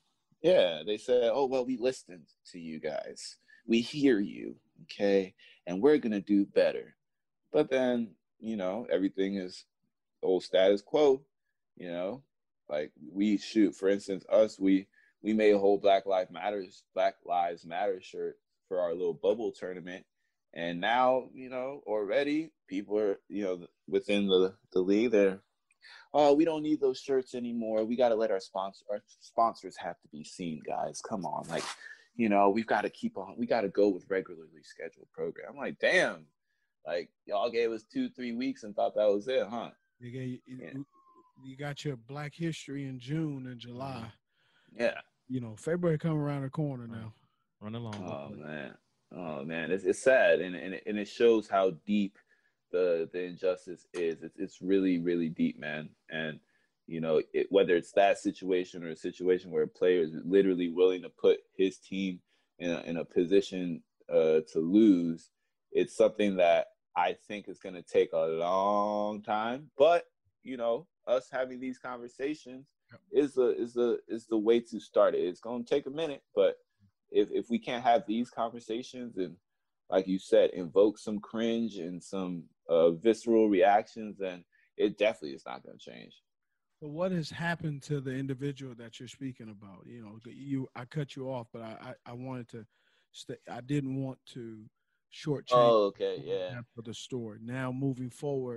Yeah, they said, oh, well, we listened to you guys. We hear you, okay? And we're going to do better. But then, you know, everything is old status quo, you know? Like, we shoot, for instance, us, we we made a whole Black Lives Matters, Black Lives Matter shirt for our little bubble tournament. And now, you know, already people are, you know, within the, the league, they're, oh, we don't need those shirts anymore. We got to let our sponsor, our sponsors have to be seen, guys. Come on. Like, you know, we've got to keep on, we got to go with regularly scheduled program. I'm like, damn, like y'all gave us two, three weeks and thought that was it, huh? You, gave, yeah. you, you got your Black History in June and July. Yeah. You know, February coming around the corner now. Run along. Oh, man. Oh, man. It's, it's sad. And, and, and it shows how deep the the injustice is. It's it's really, really deep, man. And, you know, it, whether it's that situation or a situation where a player is literally willing to put his team in a, in a position uh, to lose, it's something that I think is going to take a long time. But, you know, us having these conversations is the is the is the way to start it. It's going to take a minute, but if if we can't have these conversations and, like you said, invoke some cringe and some uh, visceral reactions, then it definitely is not going to change. But what has happened to the individual that you're speaking about? You know, you I cut you off, but I I, I wanted to stay. I didn't want to shortchange. Oh, okay, yeah. For the story. Now moving forward,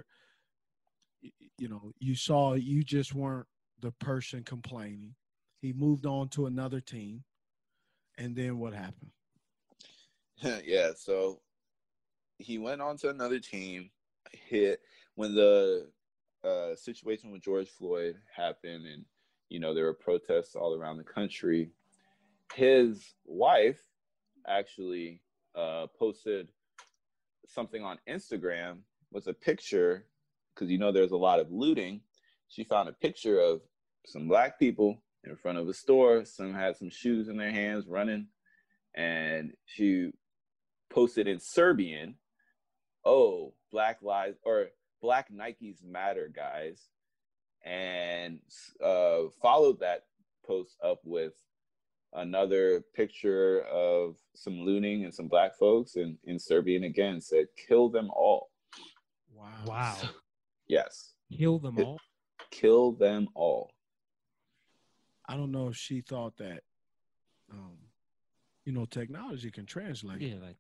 you know, you saw you just weren't the person complaining. He moved on to another team, and then what happened? Yeah, so he went on to another team. Hit when the uh, situation with George Floyd happened, and you know there were protests all around the country. His wife actually uh, posted something on Instagram with a picture, because you know there's a lot of looting. She found a picture of some black people in front of a store. Some had some shoes in their hands running, and she posted in Serbian, oh, Black Lives or Black Nikes Matter, guys, and uh, followed that post up with another picture of some looting and some black folks, and in Serbian again said, kill them all. Wow. Wow. Yes. Kill them all? Kill them all. I don't know if she thought that, um, you know, technology can translate. Yeah, like.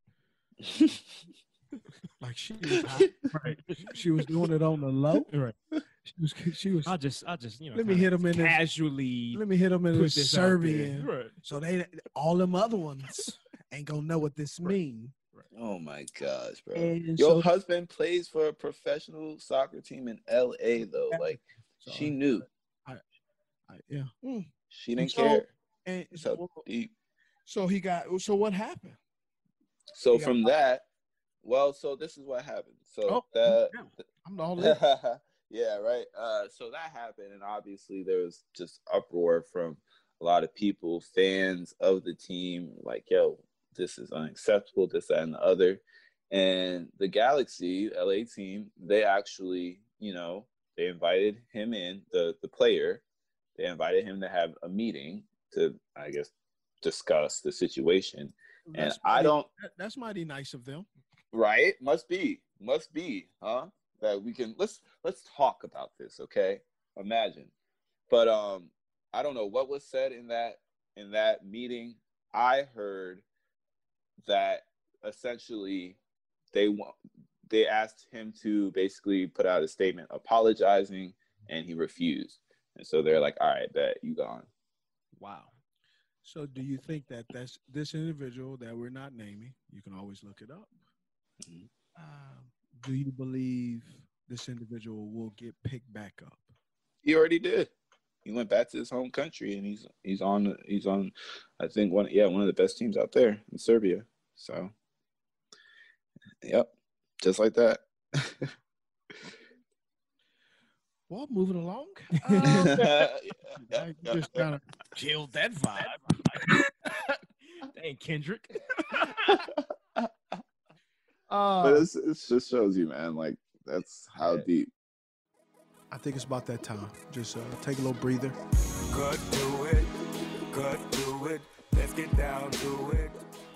Like she was, right. She was doing it on the low. Right. She was. She was. I just. I just. You know. Let me hit them in casually. This, let me hit them in put this this Serbian. Right. So they all them other ones ain't gonna know what this Right. mean. Right. Oh my gosh, bro! And Your so, husband plays for a professional soccer team in L A, though. Like so she knew. I, I yeah. Mm. She didn't so, care. And So so, deep. so he got. So what happened? So He from got, that, well, so this is what happened. So oh, that, yeah. I'm all in. yeah, right. Uh, so that happened, and obviously there was just uproar from a lot of people, fans of the team, like, yo, this is unacceptable, this, that, and the other. And the Galaxy, L A team, they actually, you know, they invited him in, the the player, they invited him to have a meeting to, I guess, discuss the situation. And That's I mighty, don't. that- That's mighty nice of them. Right? Must be. Must be, huh? That we can let's let's talk about this, okay? Imagine. But um I don't know what was said in that in that meeting. I heard that essentially they want they asked him to basically put out a statement apologizing, and he refused. And so they're like, "All right, bet, you gone." Wow. So do you think that that's this individual that we're not naming? You can always look it up. Mm-hmm. Um, do you believe this individual will get picked back up? He already did. He went back to his home country, and he's he's on he's on I think one yeah one of the best teams out there in Serbia. So, yep, just like that. Well, moving along. Um, yeah, I just kind of killed that vibe. Dang, Kendrick. Uh, but it's, it just shows you, man, like that's how Yeah. deep. I think it's about that time. Just uh, take a little breather. Could do it, Cut to it. Let's get down to it.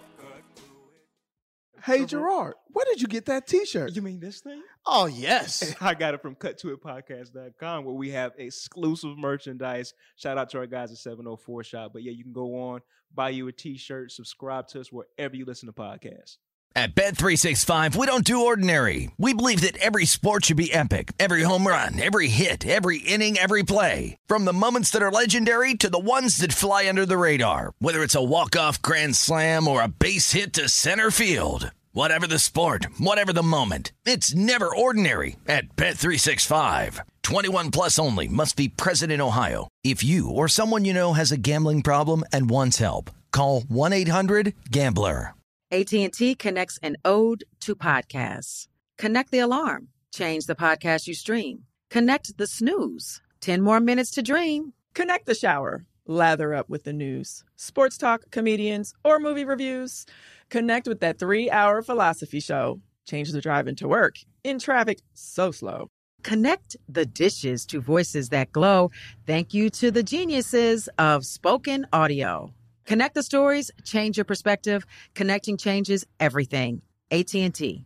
Hey, Gerard, where did you get that T-shirt? You mean this thing? Oh, yes. I got it from cut to it podcast dot com, where we have exclusive merchandise. Shout out to our guys at seven oh four Shop. But yeah, you can go on, buy you a T-shirt, subscribe to us wherever you listen to podcasts. At Bet three sixty-five, we don't do ordinary. We believe that every sport should be epic. Every home run, every hit, every inning, every play. From the moments that are legendary to the ones that fly under the radar. Whether it's a walk-off grand slam or a base hit to center field. Whatever the sport, whatever the moment, it's never ordinary at Bet three sixty-five. twenty-one plus only. Must be present in Ohio. If you or someone you know has a gambling problem and wants help, call one eight hundred gambler. A T and T connects an ode to podcasts. Connect the alarm. Change the podcast you stream. Connect the snooze. ten more minutes to dream. Connect the shower. Lather up with the news. Sports talk, comedians, or movie reviews. Connect with that three-hour philosophy show. Change the drive into work. In traffic so slow. Connect the dishes to voices that glow. Thank you to the geniuses of spoken audio. Connect the stories, change your perspective. Connecting changes everything. A T and T.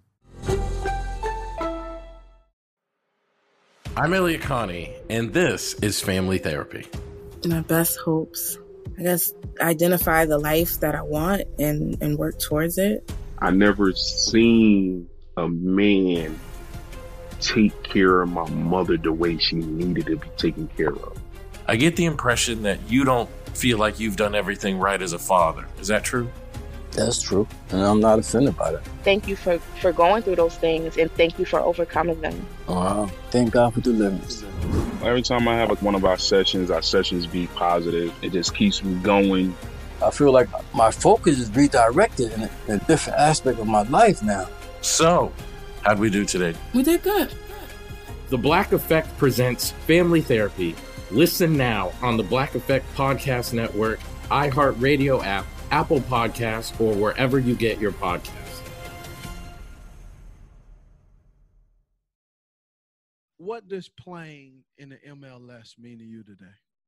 I'm Elliot Connie, and this is Family Therapy. My best hopes, I guess, identify the life that I want and, and work towards it. I never seen a man take care of my mother the way she needed to be taken care of. I get the impression that you don't feel like you've done everything right as a father. Is that true? That's true, and I'm not offended by that. Thank you for, for going through those things, and thank you for overcoming them. Wow. Thank God for deliverance. Every time I have like one of our sessions, our sessions be positive. It just keeps me going. I feel like my focus is redirected in a, in a different aspect of my life now. So, how'd we do today? We did good. The Black Effect presents Family Therapy. Listen now on the Black Effect Podcast Network, iHeartRadio app, Apple Podcasts, or wherever you get your podcasts. What does playing in the M L S mean to you today?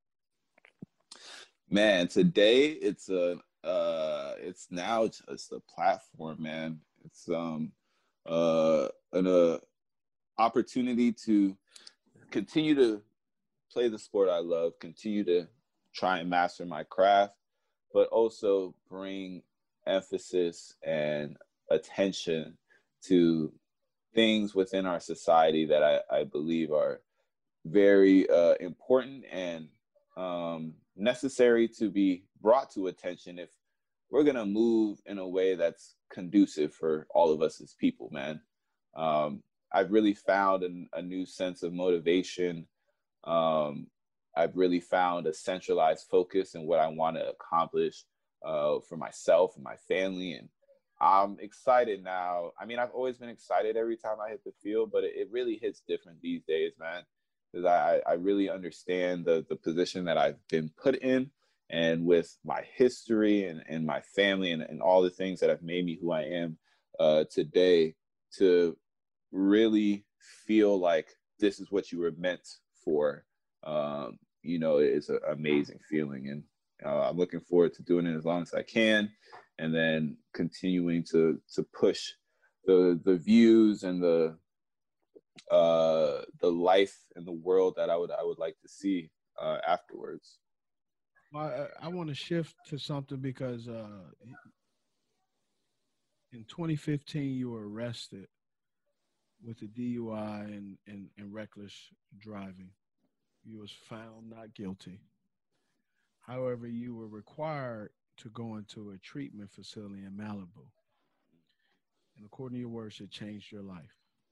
Man, today it's a uh, it's now just a platform, man. It's um uh an uh, opportunity to continue to play the sport I love, continue to try and master my craft, but also bring emphasis and attention to things within our society that I, I believe are very uh, important and um, necessary to be brought to attention if we're going to move in a way that's conducive for all of us as people, man. Um, I've really found an, a new sense of motivation. Um, I've really found a centralized focus in what I want to accomplish uh, for myself and my family. And I'm excited now. I mean, I've always been excited every time I hit the field, but it, it really hits different these days, man. Because I, I really understand the, the position that I've been put in, and with my history and, and my family and, and all the things that have made me who I am uh, today, to really feel like this is what you were meant for, um, you know, it's an amazing feeling. And uh, I'm looking forward to doing it as long as I can, and then continuing to to push the the views and the uh, the life and the world that I would I would like to see uh, afterwards. Well, I, I want to shift to something because uh, in twenty fifteen you were arrested with a D U I and, and, and reckless driving. You was found not guilty. However, you were required to go into a treatment facility in Malibu. And according to your words, it changed your life.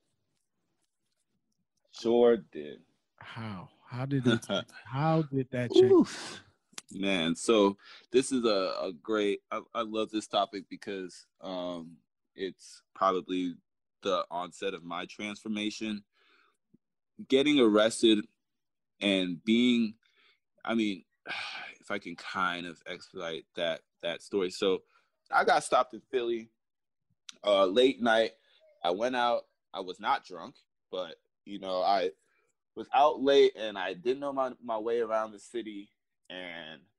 Sure did. How? How did it? How did that change? Oof. Man, so this is a, a great, I, I love this topic because um, it's probably the onset of my transformation. Getting arrested and being, I mean, if I can kind of expedite that that story. So I got stopped in Philly uh, late night. I went out. I was not drunk, but, you know, I was out late and I didn't know my, my way around the city. And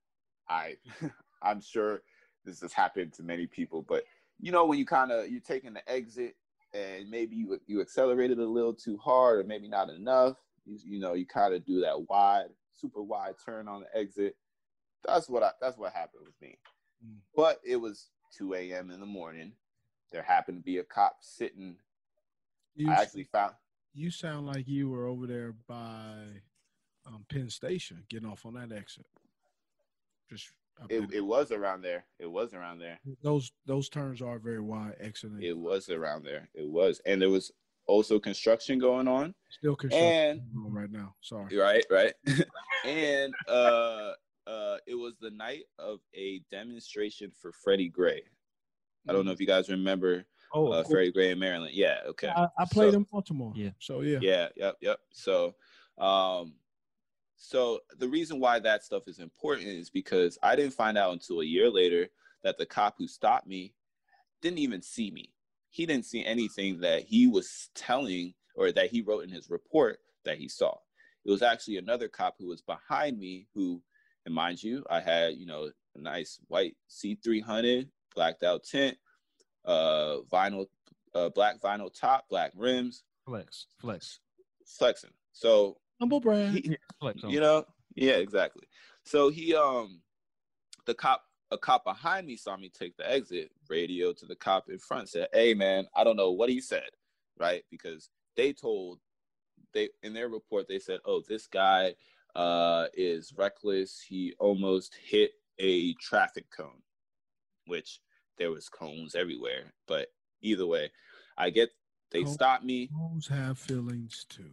I, I'm sure this has happened to many people, but you know, when you kind of, you're taking the exit and maybe you you accelerated a little too hard or maybe not enough, you, you know, you kind of do that wide, super wide turn on the exit. That's what I, that's what happened with me. Mm. But it was two a.m. in the morning. There happened to be a cop sitting. You, I actually found. You sound like you were over there by um, Penn Station, getting off on that exit. Just it, it was around there. It was around there. Those those turns are very wide exiting. It was around there. It was, and there was also construction going on. Still construction and, going on right now. Sorry. Right, right. and uh, uh, it was the night of a demonstration for Freddie Gray. I don't know if you guys remember oh, uh, Freddie Gray in Maryland. Yeah, okay. I, I played so, in Baltimore. Yeah. So yeah. Yeah, yep, yep. So, um, so the reason why that stuff is important is because I didn't find out until a year later that the cop who stopped me didn't even see me. He didn't see anything that he was telling or that he wrote in his report that he saw. It was actually another cop who was behind me who, and mind you, I had, you know, a nice white C three hundred, blacked out tint, uh, vinyl, uh, black vinyl top, black rims. Flex, flex. Flexing. So, humble brand. He, you know, yeah, exactly. So he, um, the cop, a cop behind me saw me take the exit, radio to the cop in front, said, "Hey, man, I don't know what he said," right? Because they told, they in their report, they said, "Oh, this guy uh, is reckless. He almost hit a traffic cone," which there was cones everywhere. But either way, I get, they cones, stopped me. Cones have feelings too.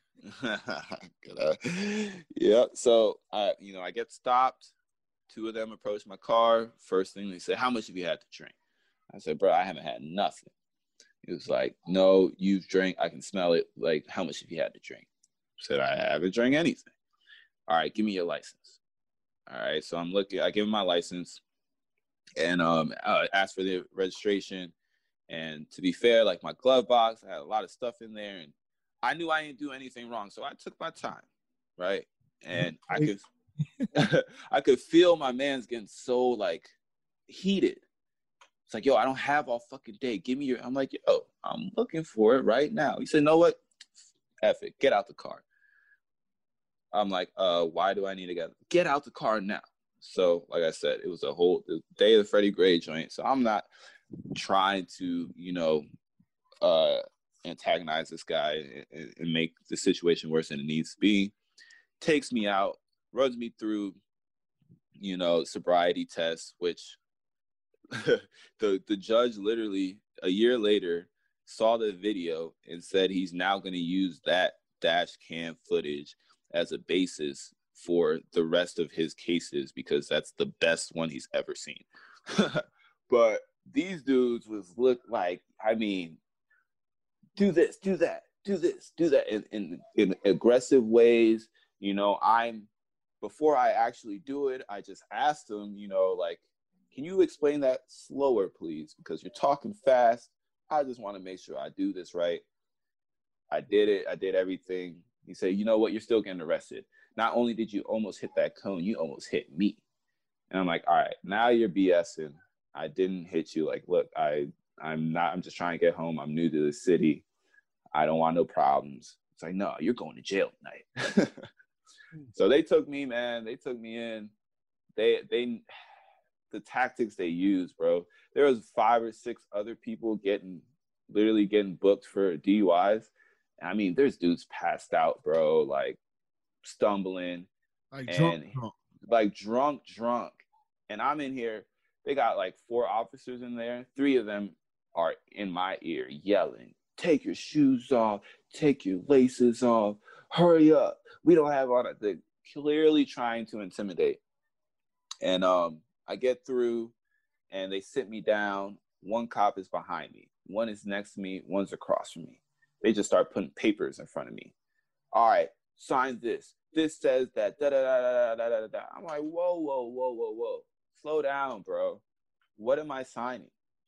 Yeah. So I, you know, I get stopped. Two of them approach my car. First thing they say, "How much have you had to drink?" I said, "Bro, I haven't had nothing." He was like, "No, you've drank. I can smell it. Like, how much have you had to drink?" I said, "I haven't drank anything." "All right, give me your license." All right. So I'm looking, I give him my license and um, I asked for the registration. And to be fair, like my glove box, I had a lot of stuff in there and I knew I didn't do anything wrong. So I took my time. Right. And I could, I could feel my man's getting so like heated. It's like, "Yo, I don't have all fucking day. Give me your," I'm like, "Yo, I'm looking for it right now." He said, "Know what? F it. Get out the car." I'm like, uh, why do I need to get, get out the car now? So, like I said, it was a whole the day of the Freddie Gray joint. So I'm not trying to, you know, uh, antagonize this guy and, and make the situation worse than it needs to be. Takes me out, runs me through, you know, sobriety tests, which the the judge literally a year later saw the video and said he's now going to use that dash cam footage as a basis for the rest of his cases because that's the best one he's ever seen. But these dudes was look like, I mean, do this, do that, do this, do that in, in, in aggressive ways. You know, I'm, before I actually do it, I just asked them, you know, like, "Can you explain that slower, please? Because you're talking fast. I just want to make sure I do this right." I did it. I did everything. He said, "You know what? You're still getting arrested. Not only did you almost hit that cone, you almost hit me." And I'm like, "All right, now you're BSing. I didn't hit you. Like, look, I, I'm not, I'm just trying to get home. I'm new to the city. I don't want no problems." It's like, "No, you're going to jail tonight." So they took me, man. They took me in. They, they, the tactics they used, bro. There was five or six other people getting, literally getting booked for D U Is. I mean, there's dudes passed out, bro, like stumbling, like and drunk, drunk. like drunk, drunk. And I'm in here. They got like four officers in there. Three of them are in my ear yelling, "Take your shoes off. Take your laces off. Hurry up. We don't have on it." They're clearly trying to intimidate. And um, I get through and they sit me down. One cop is behind me. One is next to me. One's across from me. They just start putting papers in front of me. "All right, sign this. This says that, da da da da da da da." I'm like, whoa, whoa, whoa, whoa, whoa. Slow down, bro. What am I signing?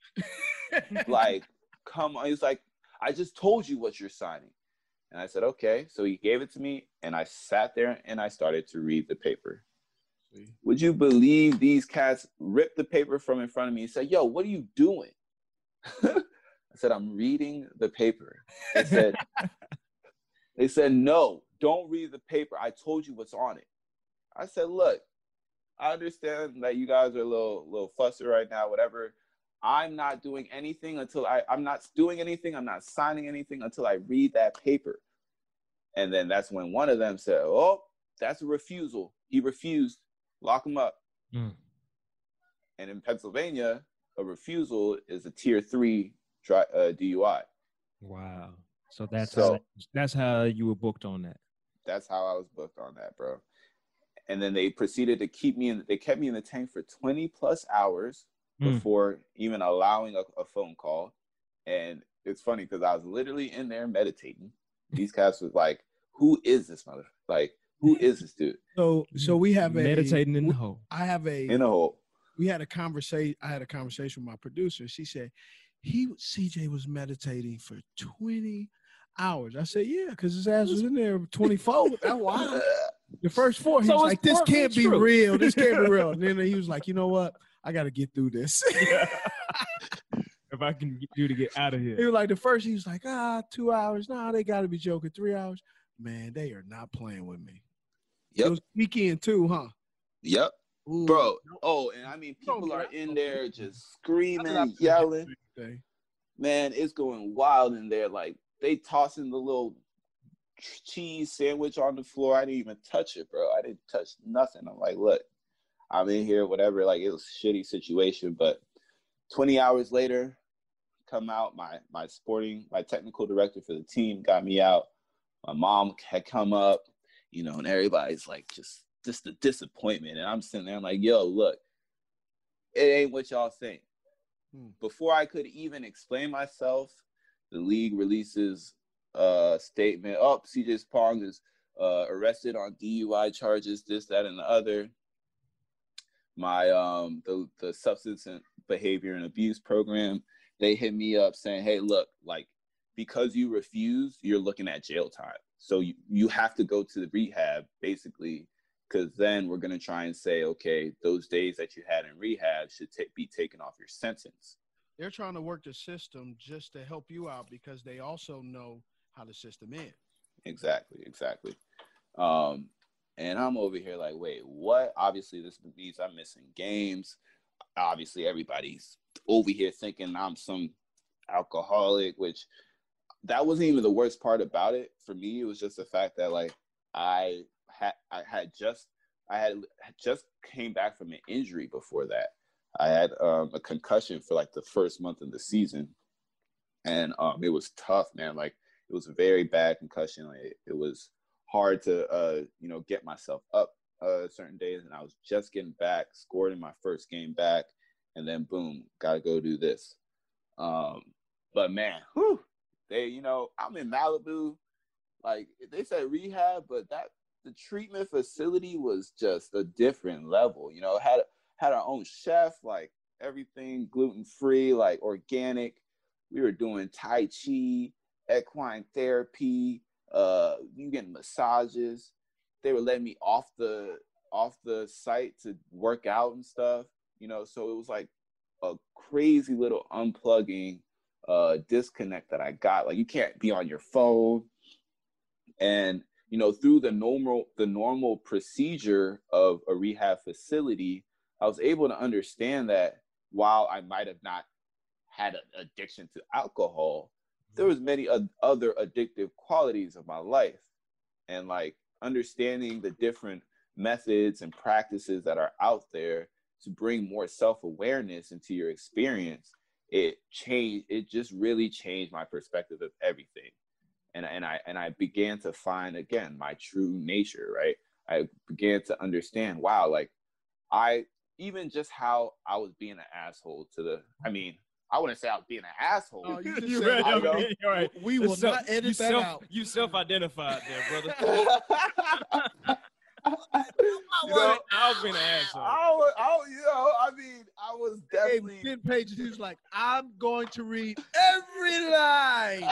Like, come on. He's like, "I just told you what you're signing." And I said, "Okay." So he gave it to me and I sat there and I started to read the paper. Would you believe these cats ripped the paper from in front of me and said, yo, what are you doing? I said, I'm reading the paper. They said, they said, no, don't read the paper. I told you what's on it. I said, look, I understand that you guys are a little, little fussy right now, whatever. I'm not doing anything until I, I'm not doing anything. I'm not signing anything until I read that paper. And then that's when one of them said, oh, that's a refusal. He refused. Lock him up. Mm. And in Pennsylvania, a refusal is a tier three dry, uh, D U I. Wow. So that's so, how, that's how you were booked on that. That's how I was booked on that, bro. And then they proceeded to keep me in. They kept me in the tank for twenty plus hours mm. before even allowing a, a phone call. And it's funny because I was literally in there meditating. These guys was like, "Who is this mother? Like, who is this dude?" So, so we have a meditating in the hole. I have a in a hole. We had a conversation. I had a conversation with my producer. She said, "He C J was meditating for twenty hours." I said, "Yeah, because his ass was in there twenty-four. That's why." The first four, he so was like, "This can't be true. real. This can't be real." And then he was like, "You know what? I got to get through this." If I can do to get out of here. He was like, the first, he was like, ah, two hours. Nah, they got to be joking. Three hours. Man, they are not playing with me. Yep. It was weekend too, huh? Yep. Ooh. Bro. Oh, and I mean, people are in there just screaming, yelling. Man, it's going wild in there. Like, they tossing the little cheese sandwich on the floor. I didn't even touch it, bro. I didn't touch nothing. I'm like, look, I'm in here, whatever. Like, it was a shitty situation, but twenty hours later, come out, my my sporting, my technical director for the team got me out. My mom had come up, you know, and everybody's like, just, just the disappointment. And I'm sitting there, I'm like, yo, look, it ain't what y'all think. Hmm. Before I could even explain myself, the league releases a statement. Oh, C J Sapong is uh, arrested on D U I charges, this, that, and the other. My um the the substance and behavior and abuse program, they hit me up saying, hey, look, like, because you refused, you're looking at jail time. So you, you have to go to the rehab, basically, because then we're going to try and say, okay, those days that you had in rehab should t- be taken off your sentence. They're trying to work the system just to help you out because they also know how the system is. Exactly, exactly. Um, and I'm over here like, wait, what? Obviously, this means I'm missing games. Obviously, everybody's over here thinking I'm some alcoholic, which that wasn't even the worst part about it. For me, it was just the fact that, like, I had I had just I had just came back from an injury before that. I had um, a concussion for like the first month of the season, and um, it was tough, man. Like, it was a very bad concussion. Like, it, it was hard to uh, you know get myself up uh, certain days, and I was just getting back, scored in my first game back, and then boom, gotta go do this. Um, but man, whew, they you know I'm in Malibu, like they said rehab, but that the treatment facility was just a different level. You know, had had our own chef, like everything gluten free, like organic. We were doing Tai Chi, equine therapy, uh, you getting massages. They were letting me off the off the site to work out and stuff. You know, so it was like a crazy little unplugging, uh, disconnect that I got. Like, you can't be on your phone, and you know, through the normal the normal procedure of a rehab facility, I was able to understand that while I might have not had an addiction to alcohol, there was many uh, other addictive qualities of my life. And like understanding the different methods and practices that are out there to bring more self-awareness into your experience, it changed, it just really changed my perspective of everything. And, and I and I began to find, again, my true nature, right? I began to understand, wow, like I, even just how I was being an asshole to the, I mean, I wouldn't say I was being an asshole. Oh, you just you said, right, I know, okay, all right. We will self, not edit you that self, out. You self-identified there, brother. You know, I was being an asshole. I was, I was, you know, I mean, I was definitely. ten pages. He was like, I'm going to read every line.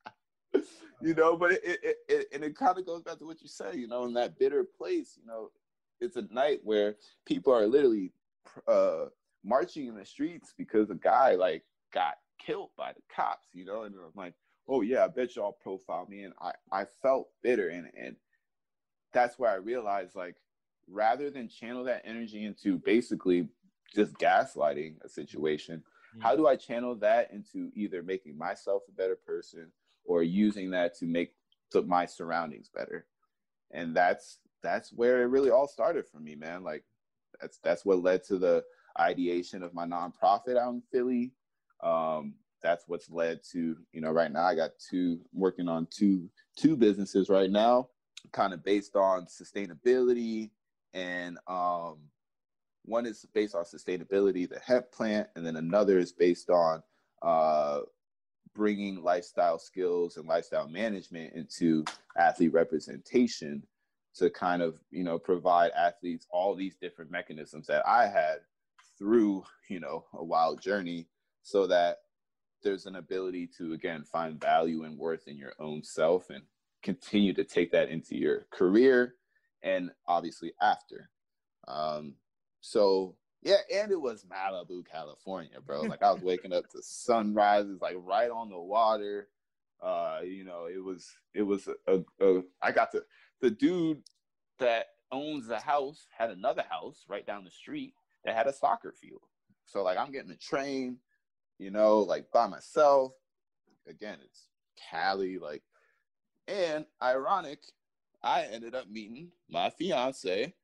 You know, but it, it, it and it kind of goes back to what you say, you know, in that bitter place, you know, it's a night where people are literally uh, marching in the streets because a guy like got killed by the cops, you know, and I'm like, oh yeah, I bet y'all profile me. And I, I felt bitter. And, and that's where I realized, like, rather than channel that energy into basically just gaslighting a situation, mm-hmm. how do I channel that into either making myself a better person or using that to make my surroundings better? And that's, that's where it really all started for me, man. Like that's, that's what led to the ideation of my nonprofit out in Philly. Um, that's what's led to, you know, right now I got two, working on two, two businesses right now, kind of based on sustainability. And um, one is based on sustainability, the hemp plant. And then another is based on uh, bringing lifestyle skills and lifestyle management into athlete representation to kind of, you know, provide athletes all these different mechanisms that I had through, you know, a wild journey, so that there's an ability to, again, find value and worth in your own self and continue to take that into your career and obviously after. Um, so yeah, and it was Malibu, California, bro. Like I was waking up to sunrises, like right on the water. Uh, you know, it was, it was, a, a, a, I got to, the dude that owns the house had another house right down the street that had a soccer field. So like I'm getting a train, you know, like by myself. Again, it's Cali, like, and ironic, I ended up meeting my fiance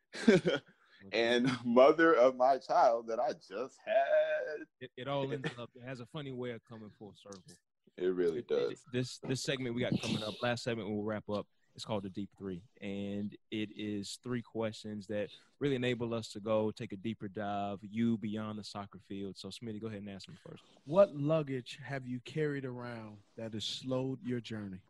and mother of my child that I just had. It, it all ends up, it has a funny way of coming full circle. It really it, does. It, this this segment we got coming up, last segment we'll wrap up, it's called the Deep Three. And it is three questions that really enable us to go take a deeper dive, you beyond the soccer field. So Smitty, go ahead and ask me first. What luggage have you carried around that has slowed your journey?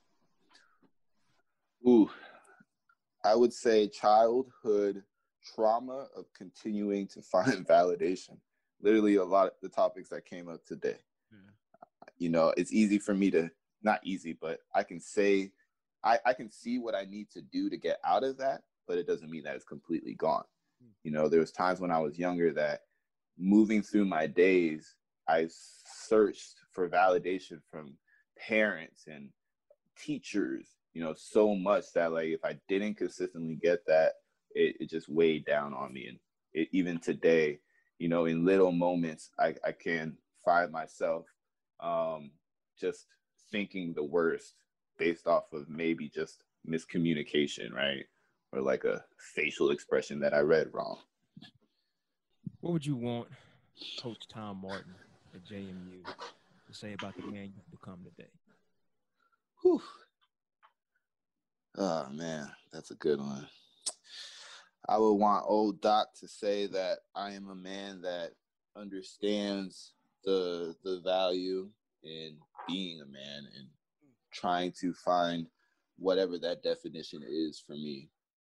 Ooh, I would say childhood trauma of continuing to find validation. Literally a lot of the topics that came up today. Yeah. You know, it's easy for me to, not easy, but I can say, I, I can see what I need to do to get out of that, but it doesn't mean that it's completely gone. Mm. You know, there was times when I was younger that moving through my days, I searched for validation from parents and teachers, you know, so much that like if I didn't consistently get that, it, it just weighed down on me. And it, even today, you know, in little moments, I, I can find myself um, just thinking the worst based off of maybe just miscommunication, right? Or like a facial expression that I read wrong. What would you want Coach Tom Martin at J M U to say about the man you've become today? Whew. Oh, man, that's a good one. I would want old Doc to say that I am a man that understands the the value in being a man and trying to find whatever that definition is for me.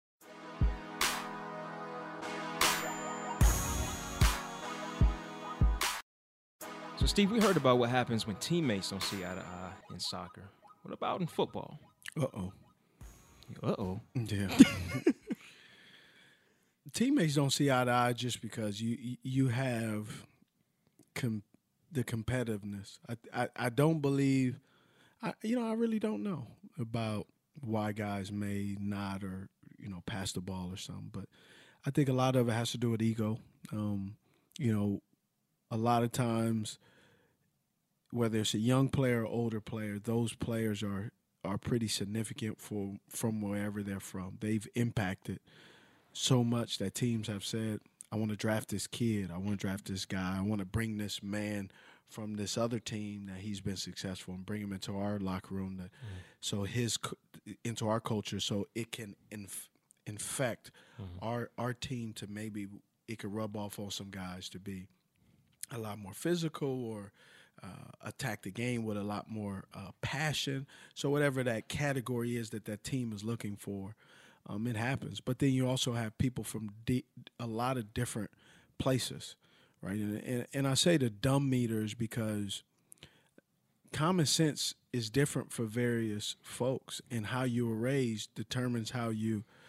So, Steve, we heard about what happens when teammates don't see eye to eye in soccer. What about in football? Uh-oh. Uh-oh. Yeah. Teammates don't see eye to eye just because you you have com- the competitiveness. I, I I don't believe, I you know I really don't know about why guys may not or you know pass the ball or something. But I think a lot of it has to do with ego. Um, you know, a lot of times, whether it's a young player or older player, those players are are pretty significant for from wherever they're from. They've impacted so much that teams have said, I want to draft this kid. I want to draft this guy. I want to bring this man from this other team that he's been successful and bring him into our locker room, that, mm-hmm. so his into our culture, so it can inf- infect mm-hmm. our our team to maybe it could rub off on some guys to be a lot more physical or uh, attack the game with a lot more uh, passion. So whatever that category is that that team is looking for, Um, it happens. But then you also have people from de- a lot of different places, right? And, and and I say the dumb meters because common sense is different for various folks, and how you were raised determines how you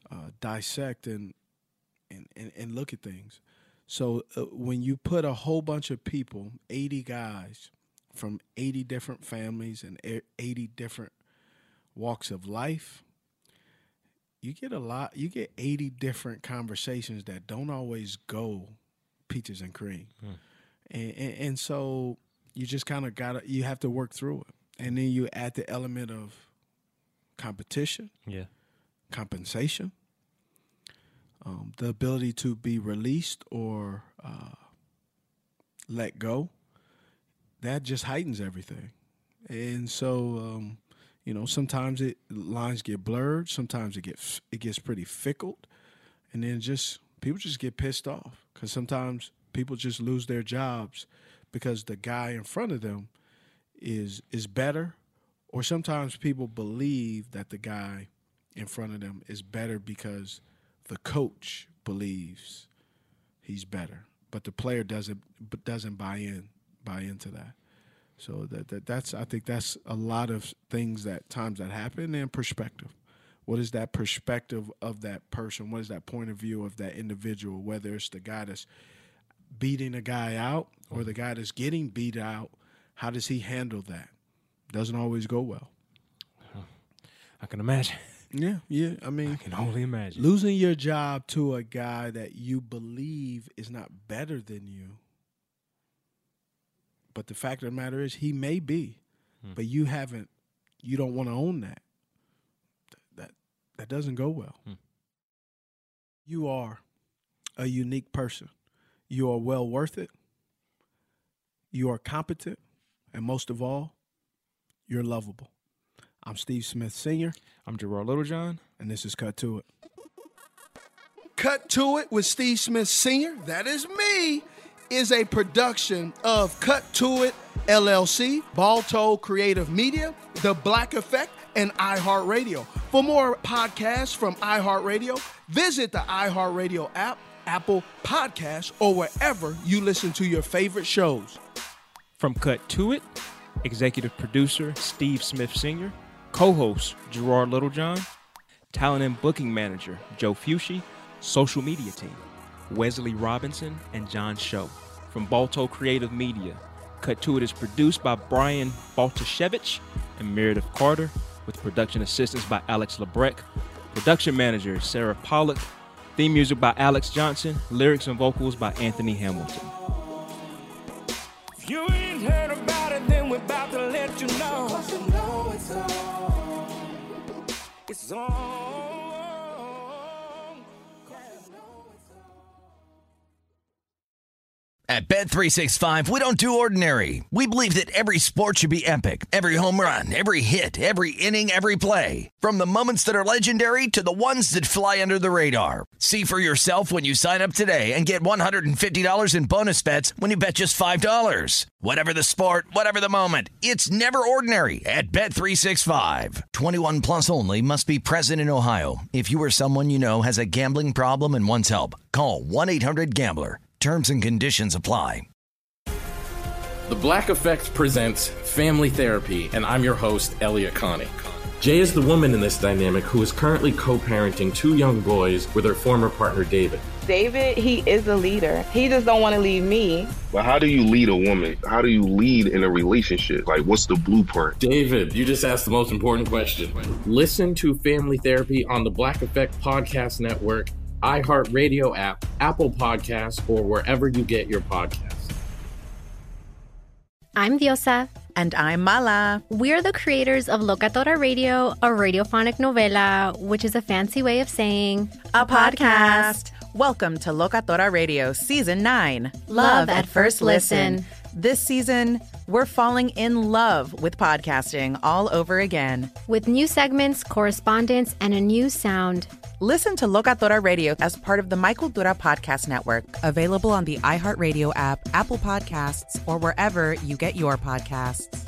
uh, dissect and, and, and, and look at things. So uh, when you put a whole bunch of people, eighty guys from eighty different families and eighty different walks of life, you get a lot, you get eighty different conversations that don't always go peaches and cream. Hmm. And, and, and so you just kind of got to, you have to work through it. And then you add the element of competition, yeah, compensation, um, the ability to be released or uh, let go. That just heightens everything. And so, um, you know, sometimes it lines get blurred. Sometimes it gets it gets pretty fickle, and then just people just get pissed off because sometimes people just lose their jobs because the guy in front of them is is better, or sometimes people believe that the guy in front of them is better because the coach believes he's better, but the player doesn't doesn't buy in buy into that. So that, that that's I think that's a lot of things that times that happen, and perspective. What is that perspective of that person? What is that point of view of that individual? Whether it's the guy that's beating a guy out or the guy that's getting beat out, how does he handle that? Doesn't always go well. I can imagine. Yeah, yeah. I mean, I can only imagine losing your job to a guy that you believe is not better than you. But the fact of the matter is, he may be, hmm. but you haven't. You don't want to own that. That that doesn't go well. Hmm. You are a unique person. You are well worth it. You are competent, and most of all, you're lovable. I'm Steve Smith Senior I'm Gerard Littlejohn, and this is Cut to It. Cut to It with Steve Smith Senior That is me. Is a production of Cut to It, L L C, Balto Creative Media, The Black Effect, and iHeartRadio. For more podcasts from iHeartRadio, visit the iHeartRadio app, Apple Podcasts, or wherever you listen to your favorite shows. From Cut to It, executive producer Steve Smith Senior, co-host Gerard Littlejohn, talent and booking manager Joe Fucci, social media team Wesley Robinson and John Show. From Balto Creative Media, Cut to It is produced by Brian Baltashevich and Meredith Carter, with production assistance by Alex Lebrecht. Production manager Sarah Pollock. Theme music by Alex Johnson. Lyrics and vocals by Anthony Hamilton. If you ain't heard about it, then we're about to let you know. 'Cause you know it's on. It's on. At Bet three sixty-five, we don't do ordinary. We believe that every sport should be epic. Every home run, every hit, every inning, every play. From the moments that are legendary to the ones that fly under the radar. See for yourself when you sign up today and get one hundred fifty dollars in bonus bets when you bet just five dollars. Whatever the sport, whatever the moment, it's never ordinary at Bet three sixty-five. twenty-one plus only. Must be present in Ohio. If you or someone you know has a gambling problem and wants help, call one eight hundred gambler. Terms and conditions apply. The Black Effect presents Family Therapy, and I'm your host, Elliot Connie. Jay is the woman in this dynamic who is currently co-parenting two young boys with her former partner, David. David, he is a leader. He just don't want to leave me. But how do you lead a woman? How do you lead in a relationship? Like, what's the blueprint? David, you just asked the most important question. Listen to Family Therapy on the Black Effect Podcast Network, iHeartRadio app, Apple Podcasts, or wherever you get your podcasts. I'm Diosa. And I'm Mala. We're the creators of Locatora Radio, a radiophonic novela, which is a fancy way of saying a podcast. Welcome to Locatora Radio Season nine. Love at First Listen. This season, we're falling in love with podcasting all over again. With new segments, correspondence, and a new sound. Listen to Locatora Radio as part of the My Cultura Podcast Network. Available on the iHeartRadio app, Apple Podcasts, or wherever you get your podcasts.